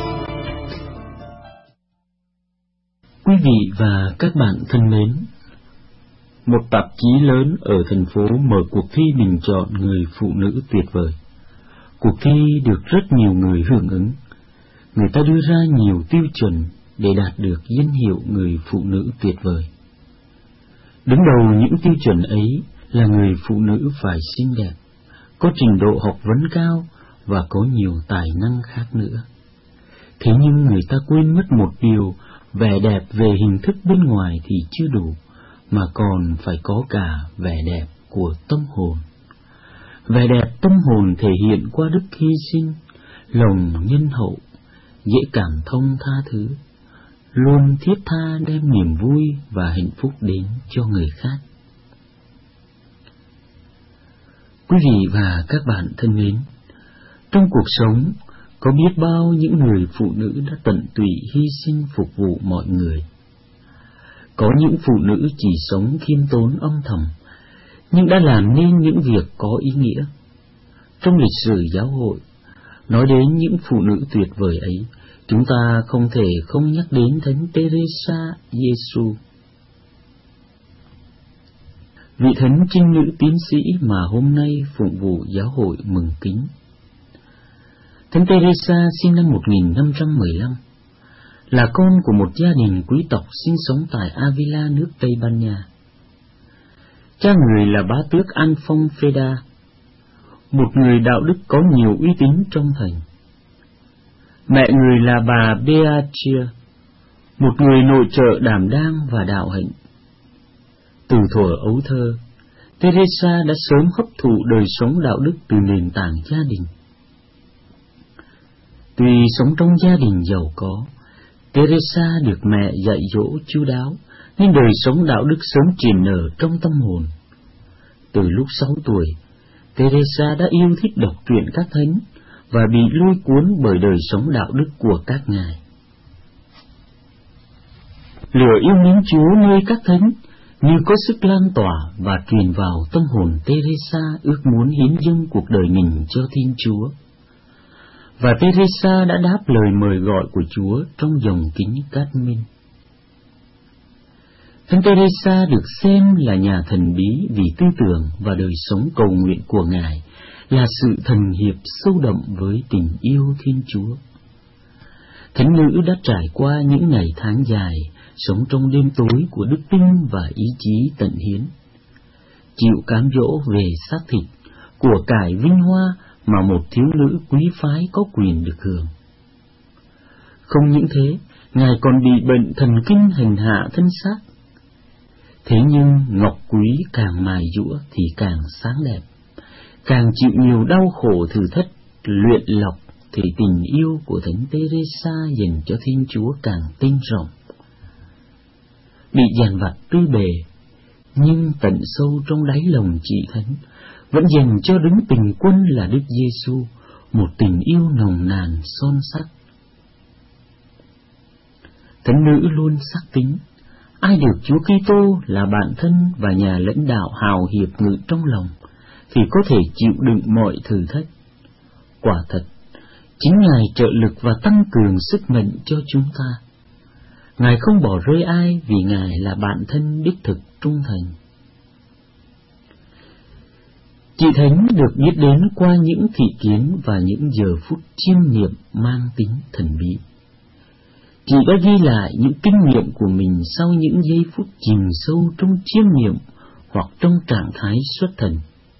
Quý vị và các bạn thân mến, một tạp chí lớn ở thành phố mở cuộc thi bình chọn người phụ nữ tuyệt vời. Cuộc thi được rất nhiều người hưởng ứng. Người ta đưa ra nhiều tiêu chuẩn để đạt được danh hiệu người phụ nữ tuyệt vời. Đứng đầu những tiêu chuẩn ấy là người phụ nữ phải xinh đẹp, có trình độ học vấn cao và có nhiều tài năng khác nữa. Thế nhưng người ta quên mất một điều, vẻ đẹp về hình thức bên ngoài thì chưa đủ, mà còn phải có cả vẻ đẹp của tâm hồn. Vẻ đẹp tâm hồn thể hiện qua đức hy sinh, lòng nhân hậu, dễ cảm thông tha thứ, luôn thiết tha đem niềm vui và hạnh phúc đến cho người khác. Quý vị và các bạn thân mến, trong cuộc sống có biết bao những người phụ nữ đã tận tụy hy sinh phục vụ mọi người. Có những phụ nữ chỉ sống khiêm tốn âm thầm, nhưng đã làm nên những việc có ý nghĩa. Trong lịch sử giáo hội, nói đến những phụ nữ tuyệt vời ấy, chúng ta không thể không nhắc đến Thánh Teresa Giêsu. Vị thánh trinh nữ tiến sĩ mà hôm nay phụng vụ giáo hội mừng kính. Thánh Teresa sinh năm một nghìn năm trăm mười lăm, là con của một gia đình quý tộc sinh sống tại Avila, nước Tây Ban Nha. Cha người là bá tước Alphonse Feda, một người đạo đức có nhiều uy tín trong thành. Mẹ người là bà Beatrice, một người nội trợ đảm đang và đạo hạnh. Từ thuở ấu thơ, Teresa đã sớm hấp thụ đời sống đạo đức từ nền tảng gia đình. Tuy sống trong gia đình giàu có, Teresa được mẹ dạy dỗ chu đáo, nên đời sống đạo đức sớm triển nở trong tâm hồn. Từ lúc sáu tuổi, Teresa đã yêu thích đọc truyện các thánh và bị lôi cuốn bởi đời sống đạo đức của các ngài. Lửa yêu mến Chúa nơi các thánh như có sức lan tỏa và truyền vào tâm hồn Teresa ước muốn hiến dâng cuộc đời mình cho Thiên Chúa. Và Teresa đã đáp lời mời gọi của Chúa trong dòng kính Cát Minh. Thánh Teresa được xem là nhà thần bí vì tư tưởng và đời sống cầu nguyện của ngài là sự thần hiệp sâu đậm với tình yêu Thiên Chúa. Thánh nữ đã trải qua những ngày tháng dài sống trong đêm tối của đức tin và ý chí tận hiến, chịu cám dỗ về xác thịt, của cải vinh hoa mà một thiếu nữ quý phái có quyền được hưởng. Không những thế, ngài còn bị bệnh thần kinh hành hạ thân xác. Thế nhưng ngọc quý càng mài giũa thì càng sáng đẹp, càng chịu nhiều đau khổ thử thách, luyện lọc thì tình yêu của Thánh Teresa dành cho Thiên Chúa càng tinh rộng. Bị dằn vặt tư bề, nhưng tận sâu trong đáy lòng chị Thánh vẫn dành cho đấng tình quân là Đức Giêsu một tình yêu nồng nàn son sắc. Thánh nữ luôn xác tín, ai được Chúa Kitô là bạn thân và nhà lãnh đạo hào hiệp ngự trong lòng thì có thể chịu đựng mọi thử thách. Quả thật, chính Ngài trợ lực và tăng cường sức mạnh cho chúng ta. Ngài không bỏ rơi ai vì Ngài là bạn thân đích thực trung thành. Chị Thánh được biết đến qua những thị kiến và những giờ phút chiêm niệm mang tính thần bí. Chị đã ghi lại những kinh nghiệm của mình sau những giây phút chìm sâu trong chiêm niệm hoặc trong trạng thái xuất thần.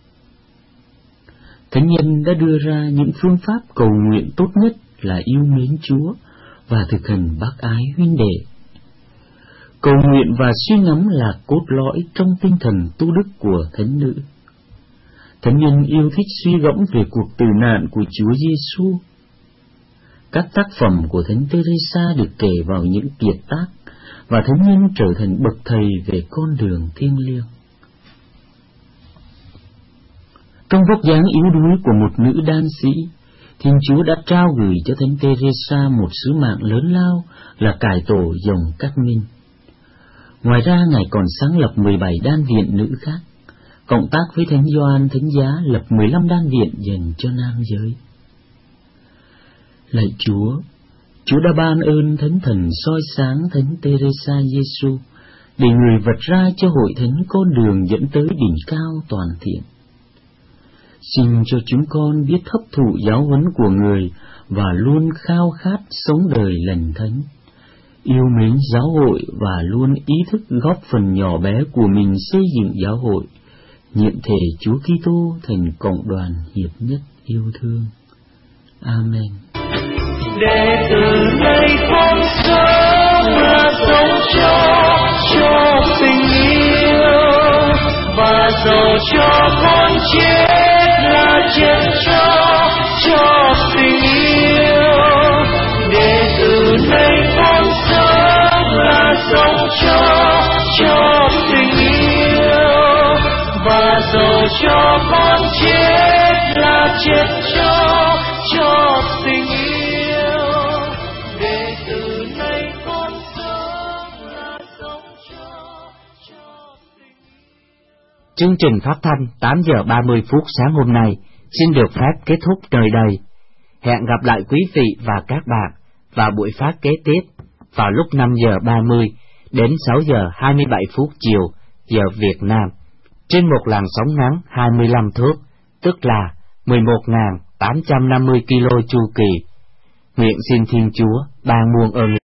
Thánh nhân đã đưa ra những phương pháp cầu nguyện tốt nhất là yêu mến Chúa và thực hành bác ái huynh đệ. Cầu nguyện và suy ngẫm là cốt lõi trong tinh thần tu đức của thánh nữ. Thánh nhân yêu thích suy gẫm về cuộc tử nạn của Chúa Giêsu. Các tác phẩm của Thánh Teresa được kể vào những kiệt tác, và thánh nhân trở thành bậc thầy về con đường thiêng liêng. Trong vóc dáng yếu đuối của một nữ đan sĩ, Thiên Chúa đã trao gửi cho Thánh Teresa một sứ mạng lớn lao là cải tổ dòng Cát Minh. Ngoài ra, Ngài còn sáng lập mười bảy đan viện nữ khác, cộng tác với Thánh Gioan Thánh Giá lập mười lăm đan viện dành cho nam giới. Lạy Chúa, Chúa đã ban ơn Thánh Thần soi sáng Thánh Teresa Giêsu để người vạch ra cho hội thánh con đường dẫn tới đỉnh cao toàn thiện. Xin cho chúng con biết hấp thụ giáo huấn của người và luôn khao khát sống đời lành thánh, yêu mến giáo hội và luôn ý thức góp phần nhỏ bé của mình xây dựng giáo hội, nhận thể Chúa Kitô thành cộng đoàn hiệp nhất yêu thương. Amen. Để từ nay con sống là sống cho cho tình yêu, và dầu cho con chết là chết cho cho tình yêu. Để từ nay con sống là sống cho cho tình yêu, và dầu cho con chết là chết cho cho tình yêu. Chương trình phát thanh tám giờ ba mươi phút sáng hôm nay xin được phép kết thúc nơi đây. Hẹn gặp lại quý vị và các bạn vào buổi phát kế tiếp vào lúc năm giờ ba mươi đến sáu giờ hai mươi bảy phút chiều giờ Việt Nam trên một làn sóng ngắn hai mươi lăm thước, tức là mười một nghìn tám trăm năm mươi ki lô chu kỳ. Nguyện xin Thiên Chúa ban muôn ơn